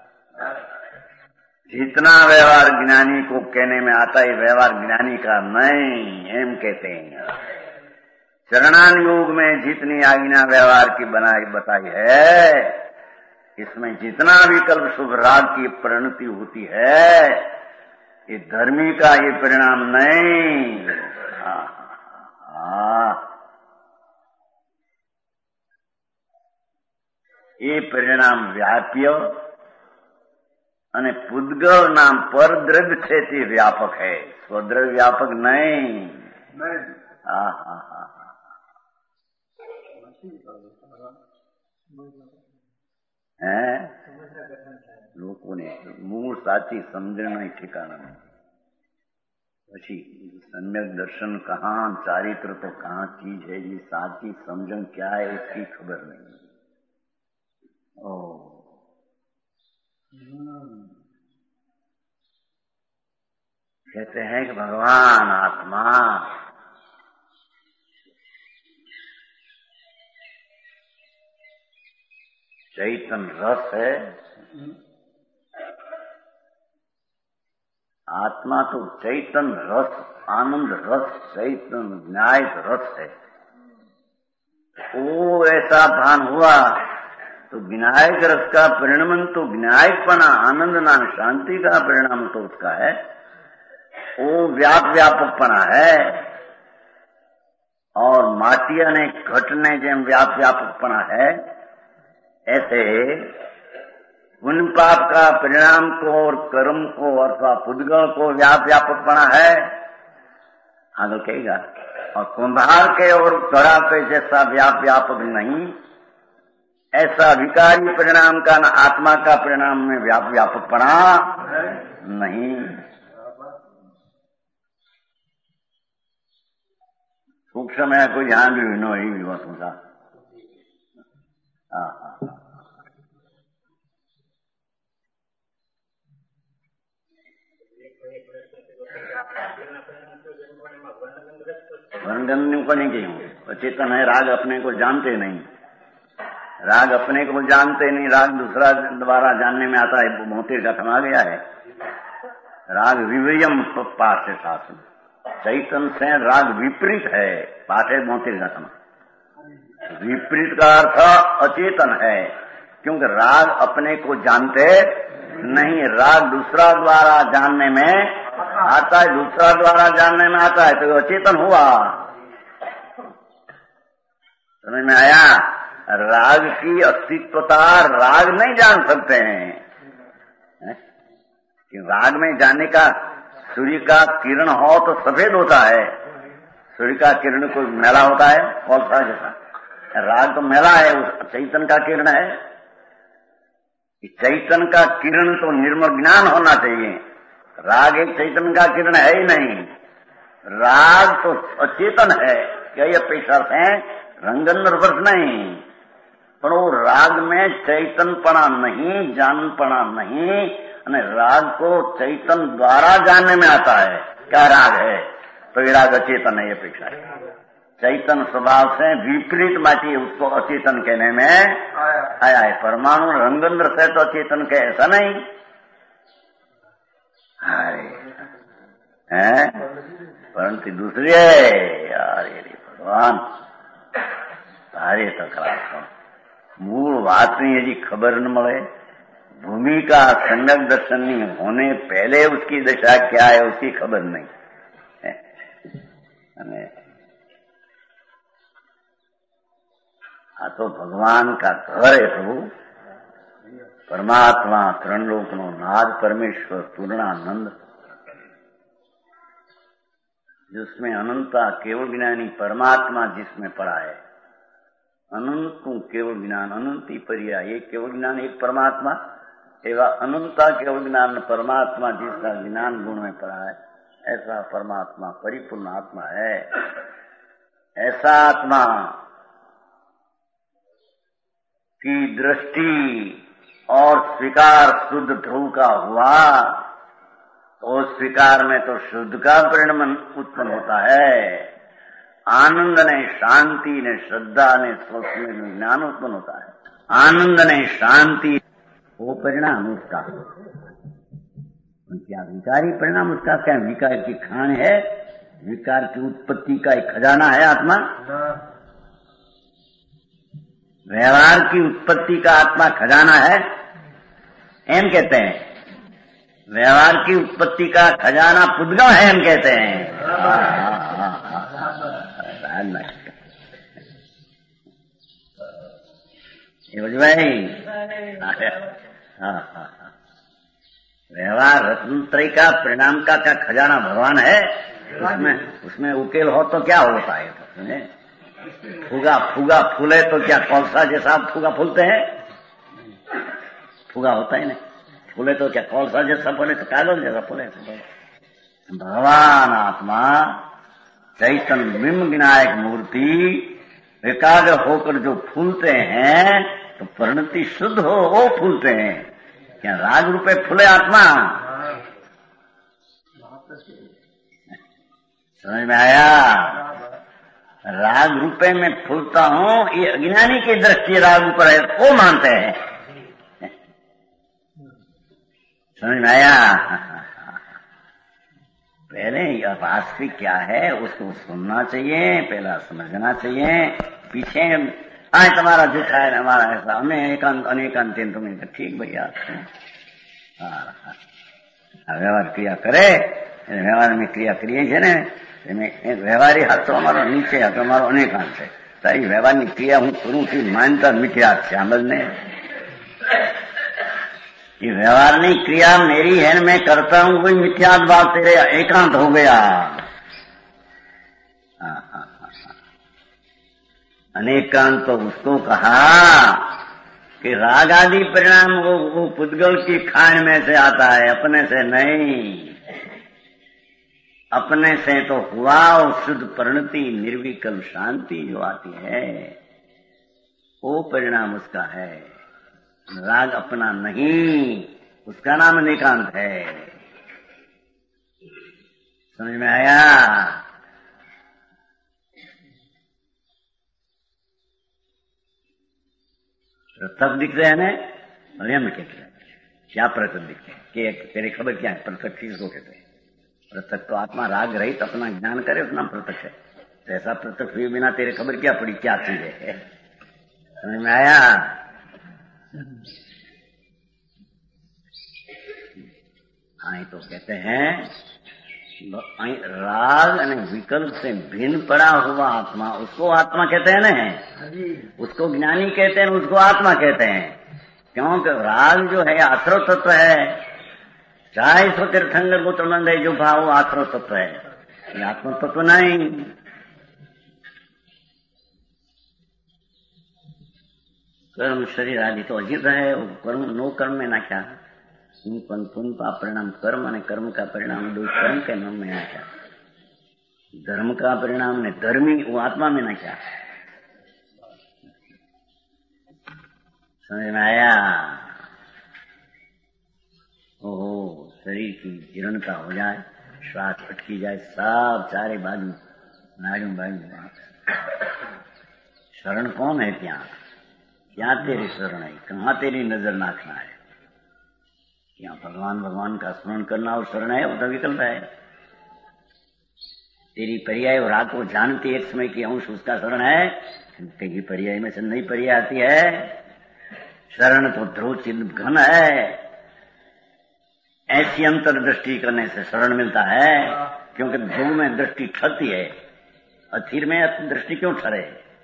जितना व्यवहार ज्ञानी को कहने में आता है व्यवहार ज्ञानी का नहीं, एम कहते हैं। चरणान योग में जितनी आज्ञा व्यवहार की बनाई बताई है, इसमें जितना विकल्प शुभ राग की परिणति होती है, ये धर्मी का ये परिणाम नहीं। हाँ हाँ ये परिणाम व्याप्य અને પૂદગળ નામ પરદ્રવ્ય છે તે વ્યાપક है, स्वद्रव्य व्यापक नहीं। હા હા હા હે લોકોને મૂળ સાચી સમજણ ઠેકાણા નહીં। પછી सम्यक दर्शन कहाँ, चारित्र तो कहाँ चीज है, ये साची समझन क्या है इसकी खबर नहीं। ओ कहते हैं कि भगवान आत्मा चैतन रस है। आत्मा तो चैतन रस, आनंद रस, चैतन न्याय रस है। वो ऐसा भान हुआ तो विनायक रस का परिणाम तो विनायकपना, आनंद ना शांति का परिणाम तो उसका है, वो व्याप व्यापकपना है। और माटिया ने घटने जेम व्याप व्यापकपना है, ऐसे उन पाप का परिणाम को और कर्म को अथवा पुद्गल को व्याप व्यापकपना है। आगे कहेगा और कुंभार के और घड़ा के जैसा व्याप व्यापक नहीं, ऐसा विकारी परिणाम का न आत्मा का परिणाम में व्याप व्यापकपना नहीं। सूक्ष्म है कोई ध्यान भी न ही बातों का। हाँ हाँ वर्णन को नहीं कहूँ। चेतन है, राग अपने को जानते नहीं, राग अपने को जानते नहीं, राग दूसरा द्वारा जानने में आता है। मोती का थमा गया है राग विवयम पाठ से शासन, चैतन से राग विपरीत है। पाठ है मोती का थमा, विपरीत का अर्थ अचेतन है, क्योंकि राग अपने को जानते नहीं, राग दूसरा द्वारा जानने में आता है, दूसरा द्वारा जानने में आता है तो अचेतन हुआ। समझ में आया? राग की अस्तित्वता राग नहीं जान सकते हैं, है? कि राग में जाने का सूर्य का किरण हो तो सफेद होता है, सूर्य का किरण कोई मैला होता है कौन सा जैसा, राग तो मैला है, उस चैतन का किरण है। चैतन का किरण तो निर्मल ज्ञान होना चाहिए, राग एक चैतन का किरण है ही नहीं, राग तो अचेतन है। क्या ये अपेक्षा है रंगन रस नहीं, पर वो राग में चैतनपना नहीं, जानपना नहीं, અને राग को चैतन द्वारा जानने में आता है। क्या राग है तो ये राग अचेतन है, ये अपेक्षा है। चैतन स्वभाव से विपरीत माटी उसको अचेतन कहने में आया है। परमाणु रंगन रस है तो अचेतन के ऐसा नहीं, अरे हैं परंतु दूसरी है यार ये भगवान तारे तकरा मूल बात नहीं है जी खबर न मळे भूमि का सम्यक दर्शन नहीं होने पहले उसकी दशा क्या है उसकी खबर नहीं है। हाँ तो भगवान का घर है प्रभु परमात्मा त्रण नो नाथ परमेश्वर पूर्णानंद जिसमें अनंता केवल ज्ञानी परमात्मा जिसमें पड़ा है अनंत केवल ज्ञान अनंती परिया एक केवल ज्ञान एक परमात्मा एवं अनंता केवल ज्ञान परमात्मा जिसका ज्ञान गुण में पड़ा है ऐसा परमात्मा परिपूर्ण आत्मा है। ऐसा आत्मा की दृष्टि और स्वीकार शुद्ध ध्रुव का हुआ तो स्वीकार में तो शुद्ध का परिणाम उत्पन्न होता है। आनंद ने शांति ने श्रद्धा ने स्वस्थ में ज्ञान उत्पन्न होता है। आनंद ने शांति वो परिणाम उसका क्या विकारी परिणाम उसका क्या विकार की खान है विकार की उत्पत्ति का एक खजाना है आत्मा व्यवहार की उत्पत्ति का आत्मा खजाना है एम कहते हैं व्यवहार की उत्पत्ति का खजाना पुद्गल है हम कहते हैं। भाई व्यवहार रत्नत्रय का परिणाम का क्या खजाना भगवान है उसमें उसमें उकेल हो तो क्या होता है तो फूगा फूगा फूले तो क्या कौलसा जैसा फूगा फूलते हैं फूगा होता ही नहीं फूले तो क्या कौलसा जैसा फूले तो कागज जैसा फूले भगवान आत्मा चैतन्य बिंब विनायक मूर्ति एकाग्र होकर जो फूलते हैं तो परिणति शुद्ध हो वो फूलते हैं क्या राग रूपे फूले आत्मा समझ में आया राग रूपे में फूलता हूं ये अज्ञानी की दृष्टि राग ऊपर है वो मानते हैं समझ में आया। पहले यह वास्तविक क्या है उसको सुनना चाहिए पहला समझना चाहिए पीछे आज तुम्हारा झूठा है हमारा ऐसा हमें एकांत अनेकांत तुम्हें ठीक भैया व्यवहार क्रिया करे व्यवहार में क्रिया करिए છે ને વ્યવહારી હાથ તો અમારો નીચે હતો અમારો અનેકાંત છે તો એ વ્યવહારની ક્રિયા હું કરું છું માનતા મિથ્યા છે સમજને ये व्यवहार क्रिया मेरी है मैं करता हूं कोई मिथ्यात भाव तेरे एकांत हो गया। अनेकांत तो उसको कहा कि राग आदि परिणाम वो, वो पुद्गल की खान में से आता है अपने से नहीं अपने से तो हुआ और शुद्ध परिणति निर्विकल्प शांति जो आती है वो परिणाम उसका है। राग अपना नहीं उसका नाम अनेकांत है। समझ में आया। पृथक दिख रहे हैं और हम कहते हैं क्या पृथक दिखते हैं कि तेरी खबर क्या है पृथक चीज को कहते हैं पृथक तो आत्मा राग रहित अपना ज्ञान करे उसका पृथक है तो ऐसा पृथक हुए बिना तेरी खबर क्या पड़ी क्या चीज है। समझ में आया। हाँ तो कहते हैं राग और विकल्प से भिन्न पड़ा हुआ आत्मा उसको आत्मा कहते हैं ना उसको ज्ञानी कहते हैं उसको आत्मा कहते हैं क्योंकि राग जो है आश्रो तत्व है चाहे सो तीर्थंकर गोत्रमंद है जो भाव आश्रो तत्व है ये आत्म तत्व नहीं। कर्म शरीर आदि तो अजीब है कर्म नो कर्म में ना क्या पुन पुन का परिणाम कर्म और कर्म का परिणाम दो कर्म के नाम में ना क्या धर्म का परिणाम ने धर्मी वो आत्मा में ना क्या। समझ में आया। ओहो शरीर की जीर्णता हो जाए श्वास अटकी जाए सब चारे बाजू नाजू बाजू शरण कौन है क्या क्या तेरी शरण है कहाँ तेरी नजर नाखना है यहाँ भगवान भगवान का स्मरण करना और शरण है, उधर विकल्प है। तेरी पर्याय और राग को जानती एक समय की अंश उसका शरण है, कहीं पर्याय में से नहीं पर्याय आती है। शरण तो ध्रुव चिन्ह घन है, ऐसी अंतर दृष्टि करने से शरण मिलता है, क्योंकि ध्रुव में दृष्टि ठहरती है, अथीर में दृष्टि क्यों ठहरे?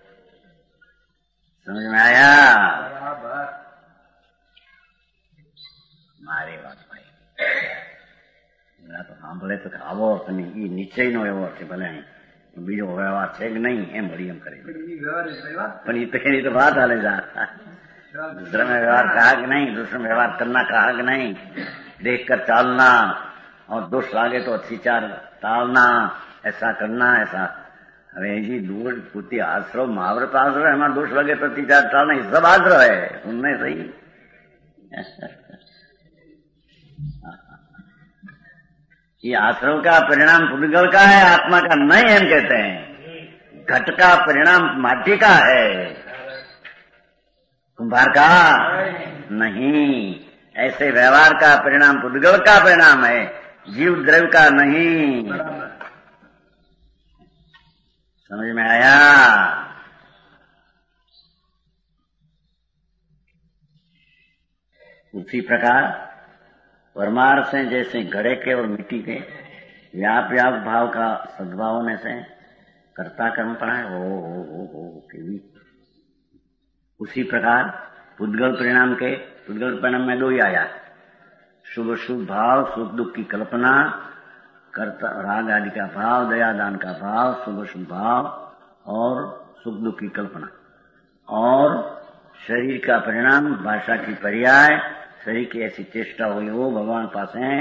समझ में आया? मारी बात भाई तो સાંભળે તો આવો એ નિશ્ચયનો એવો છે, ભલે બીજો વ્યવહાર છે કે નહીં એમ વળી એમ કરે, પણ એ તો એની તો વાત હાલે જા दूसरे में व्यवहार कहा कि नहीं, दूसरे में व्यवहार करना कहा कि नहीं, देख कर चालना और दोष लागे तो अच्छी चार टालना, ऐसा करना ऐसा। अरे जी दूर पुती आश्रव महाव्रत आश्रव है, दोष लगे तो अच्छी चार टालना, ये सब आश्रव है, सुनने सही। ये आश्रव का परिणाम पुद्गल का है, आत्मा का नहीं हम कहते हैं। घट का परिणाम माटी का है, कुंभार का नहीं। ऐसे व्यवहार का परिणाम पुद्गल का परिणाम है, जीव द्रव्य का नहीं। समझ में आया? उसी प्रकार परमार्थ से जैसे घड़े के और मिट्टी के व्याप व्याप भाव का सद्भाव होने से कर्ता कर्म पड़ा है, हो हो हो हो के भी उसी प्रकार पुद्गल परिणाम के पुद्गल परिणाम में दो ही आया, शुभ शुभ भाव, सुख दुख की कल्पना, कर्ता राग आदि का भाव, दया दान का भाव, शुभ शुभ भाव और सुख दुख की कल्पना, और शरीर का परिणाम भाषा की पर्याय, शरीर की ऐसी चेष्टा हुई हो भगवान पास है,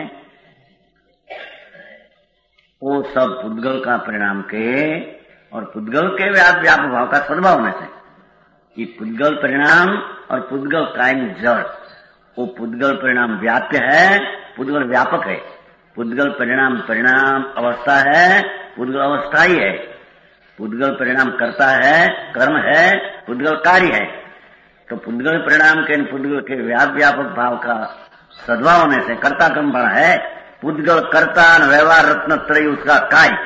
वो सब पुद्गल का परिणाम के और पुद्गल के व्याप व्याप भाव का सद्भाव में से कि पुद्गल परिणाम और पुद्गल कायम जड़, वो पुद्गल परिणाम व्याप्य है, पुद्गल व्यापक है। पुद्गल परिणाम परिणाम अवस्था है, पुद्गल अवस्थाई है। पुद्गल परिणाम करता है, कर्म है, पुद्गल कार्य है। तो पुद्गल परिणाम के पुद्गल के व्याप व्यापक भाव का सद्भाव होने से कर्ता कर्म बड़ा है, पुद्गल कर्ता व्यवहार रत्न त्रय उसका कार्य।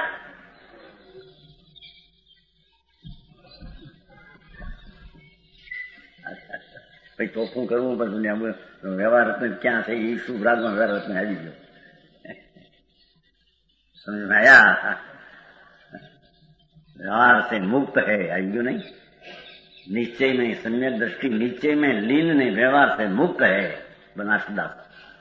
भाई तो करવું बस दुनिया में व्यवहार रत्न क्या से ये शुभ राग में व्यवहार रत्न આવી ગયો, समझ में आया? व्यवहार से मुक्त है, आई गयो नहीं, निश्चय में सम्यक दृष्टि निश्चय में लीन ने व्यवहार से मुक्त है बनासदास।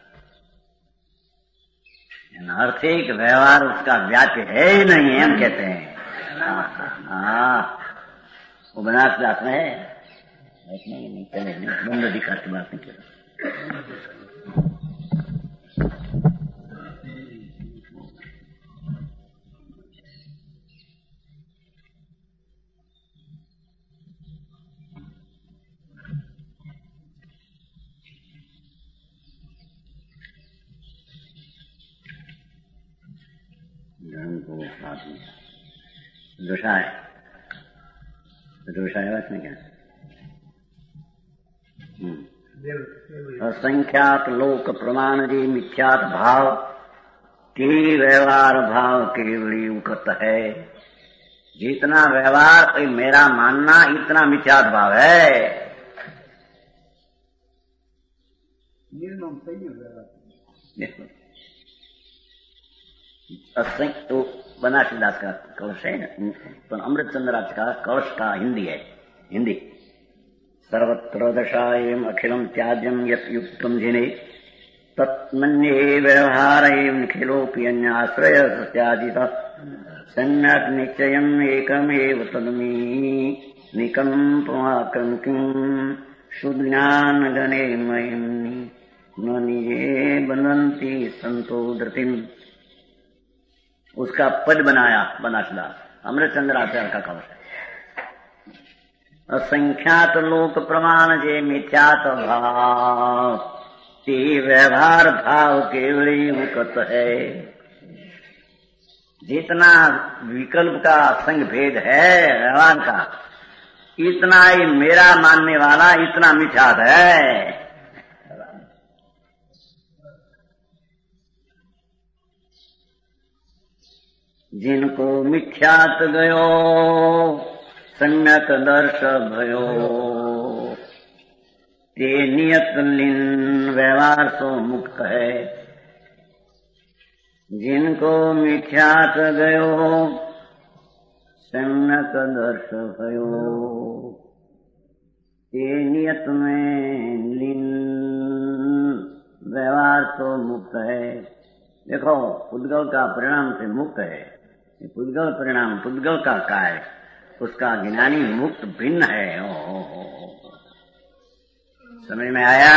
अर्थ एक व्यवहार उसका व्याप्य है ही नहीं, हम कहते हैं। हाँ वो बनासदास में है, नहीं नहीं चले नहीं, बंद दिखाती बात नहीं कर। दोषा है, दोषा है उसमें क्या? असंख्यात लोक प्रमाण जी मिथ्यात भाव के व्यवहार भाव केवली उकत है। जितना व्यवहार मेरा मानना इतना मिथ्यात भाव है। असंख्य तो बनारसीदास का कलश है, तो अमृतचंद्राज का कलश का हिंदी है, हिंदी। सर्वत्र दशाएम अखिलम त्याज्यम यत् युक्तम जिने तत्मन्ये व्यवहारयेम निखिलोऽपि अन्याश्रय सत्याजित सम्यक् निश्चयम् एकमेव तदमी निकम्पमाकंकिं शुज्ञान गणे मयम् न निजे बनन्ति संतो धृतिम। उसका पद बनाया बनारसीदास, अमृतचंद्र आचार्य का कवच है। असंख्यात लोक प्रमाण जे मिथ्यात भाव ते व्यवहार भाव केवली मुकत है। जितना विकल्प का संग भेद है व्यवहार का, इतना ही मेरा मानने वाला इतना मिथ्यात है। जिनको मिथ्यात गयो सम्यक दर्श भयो ते नियत लीन व्यवहार सो मुक्त है। जिनको मिथ्यात गयो सम्यक दर्श भयो ते नियत में लीन व्यवहार तो मुक्त है। देखो पुद्गल का परिणाम से मुक्त है। ये पुद्गल परिणाम पुद्गल का काय, उसका ज्ञानी मुक्त भिन्न है। ओ, ओ, ओ, ओ। समझ में आया?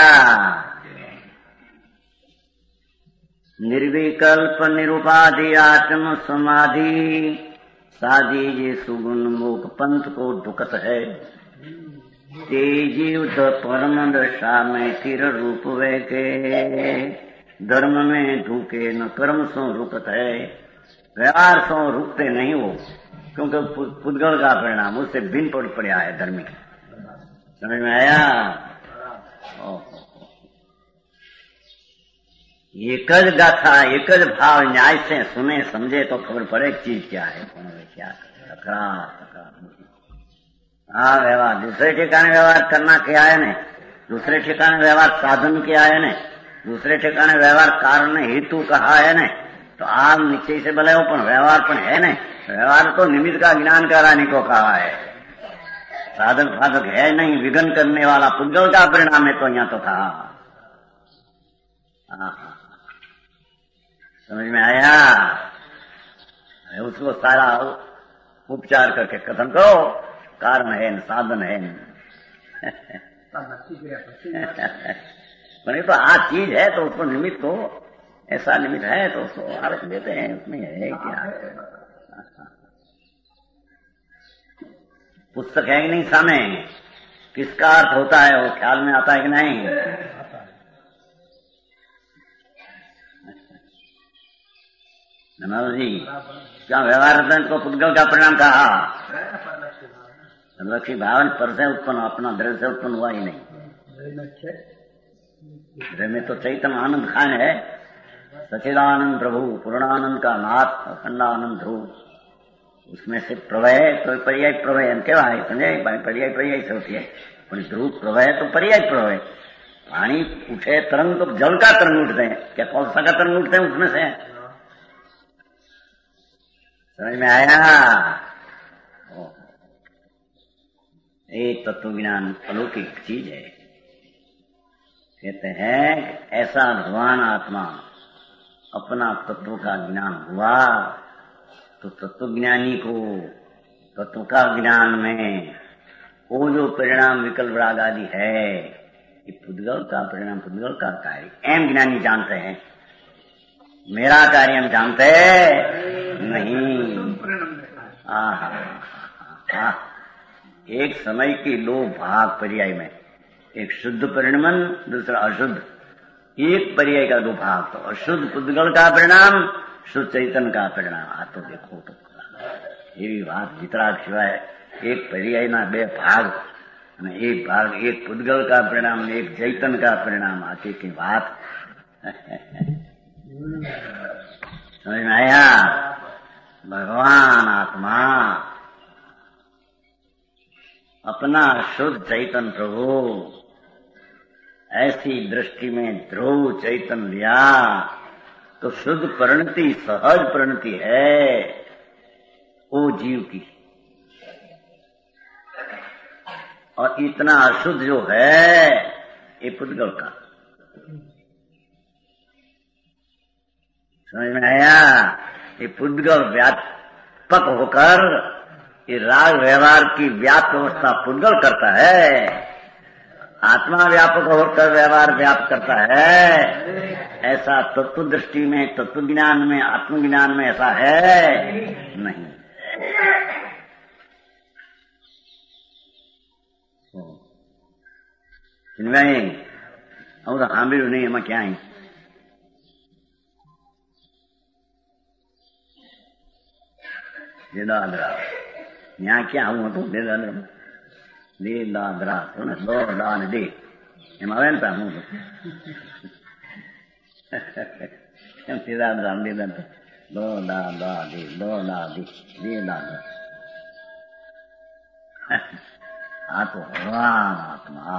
निर्विकल्प निरुपाधि आत्म समाधि साधी ये सुगुण मोक पंथ को ढुकत है। ते जीव परम दशा में चिर रूप वे के धर्म में ढूके न कर्म सो रुकत है। व्यवहार सो रुकते नहीं वो, क्योंकि पुद्गल का परिणाम उससे भिन्न पड़ पड़ा है धर्मी। समझ में आया? एक ज गाथा एक ज भाव न्याय से सुने समझे तो खबर पड़े चीज क्या है, कौन है, क्या टकरा टकरा। हाँ व्यवहार दूसरे ठिकाने व्यवहार करना क्या है ने, दूसरे ठिकाने व्यवहार साधन क्या है ने, दूसरे ठिकाने व्यवहार कारण हेतु कहा है ने, तो आप नीचे से बोले हो पण व्यवहार पण है ने। व्यवहार तो निमित्त का ज्ञान कराने को कहा है, साधक साधक है नहीं, विघन करने वाला पुद्गल का परिणाम है। तो यहाँ तो था। हाँ समझ में आया? उसको सारा उपचार करके कथन करो, कारण है न, साधन है न। तो आ चीज है तो उसको निमित्त हो, ऐसा निमित्त है तो उसको आरोप देते हैं, उसमें है क्या। पुस्तक है कि नहीं सामने, किसका अर्थ होता है वो ख्याल में आता है कि नहीं? नमस्ते जी, क्या व्यवहार रतन को पुद्गल का परिणाम कहा? लक्ष्मी भावन पर से उत्पन्न, अपना दृढ़ से उत्पन्न हुआ ही नहीं। दृढ़ में तो चैतन्य आनंद खान है, सचिदानंद प्रभु, पूर्णानंद का नाथ, अखंडानंद ध्रुव, उसमें से प्रवय तो पर्याय प्रवय केवा है, समझे? पर्याय पर्याय से होती है, ध्रुव प्रवय तो पर्याय प्रवय। पानी उठे तरंग तो जल का तरंग उठते हैं, क्या कौन सा का तरंग उठते हैं उसमें से? समझ में आया? एक तत्व ज्ञान अलौकिक चीज है। कहते हैं ऐसा भगवान आत्मा अपना तत्व का ज्ञान हुआ तो तत्वज्ञानी को तत्व का ज्ञान में वो जो परिणाम विकल्प राग आदि है, ये पुद्गल का परिणाम, पुद्गल का कार्य एम ज्ञानी जानते हैं, मेरा कार्य हम जानते नहीं। आहा, एक समय की दो भाग पर्याय में, एक शुद्ध परिणमन, दूसरा अशुद्ध। एक पर्याय का दो भाग, तो अशुद्ध पुद्गल का परिणाम, शुद्ध चैतन्य का परिणाम। आ तो देखो तो एवी बात वितराग सिवाय एक पर्याय ना बे भाग, एक भाग एक पुद्गल का परिणाम, एक चैतन्य का परिणाम। आते की बात समझ में आया? भगवान आत्मा अपना शुद्ध चैतन्य प्रभु ऐसी दृष्टि में ध्रुव चैतन्य लिया तो शुद्ध परिणति, सहज परिणति है वो जीव की, और इतना अशुद्ध जो है ये पुद्गल का। समझ में आया? ये पुद्गल व्यापक होकर ये राग व्यवहार की व्याप्त अवस्था पुद्गल करता है, आत्मा व्यापक होकर व्यवहार व्याप्त करता है। ऐसा तत्व दृष्टि में, तत्व ज्ञान में, आत्मज्ञान में ऐसा है नहीं। और हामिर नहीं हम क्या है લીલાદરા ત્યાં ક્યાં આવું હતું લીલાદરા લીલાદરા દો દાન દે એમ આવે ને હું એમ લીલાદરા લીલાદરા दो दा दा दी दो दा दी दी दा दी આ તો પરમાત્મા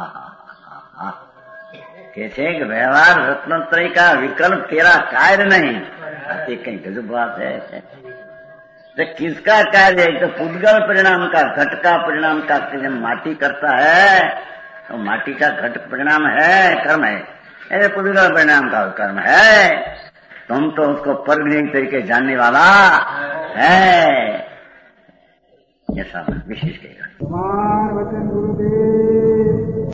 કે છે કે વ્યવહાર રત્નत्रय का विकल्प तेरा कार्य नहीं। आते कहीं गजब बात है। तो किसका कार्य है? तो पुद्गल परिणाम का, घट का परिणाम का जब माटी करता है तो माटी का घट परिणाम है, कर्म है। ऐसे पुद्गल परिणाम का कर्म है। तुम तो उसको परग्रही तरीके जानने वाला है। ऐसा विशेष कहेगा। वचन गुरुदेव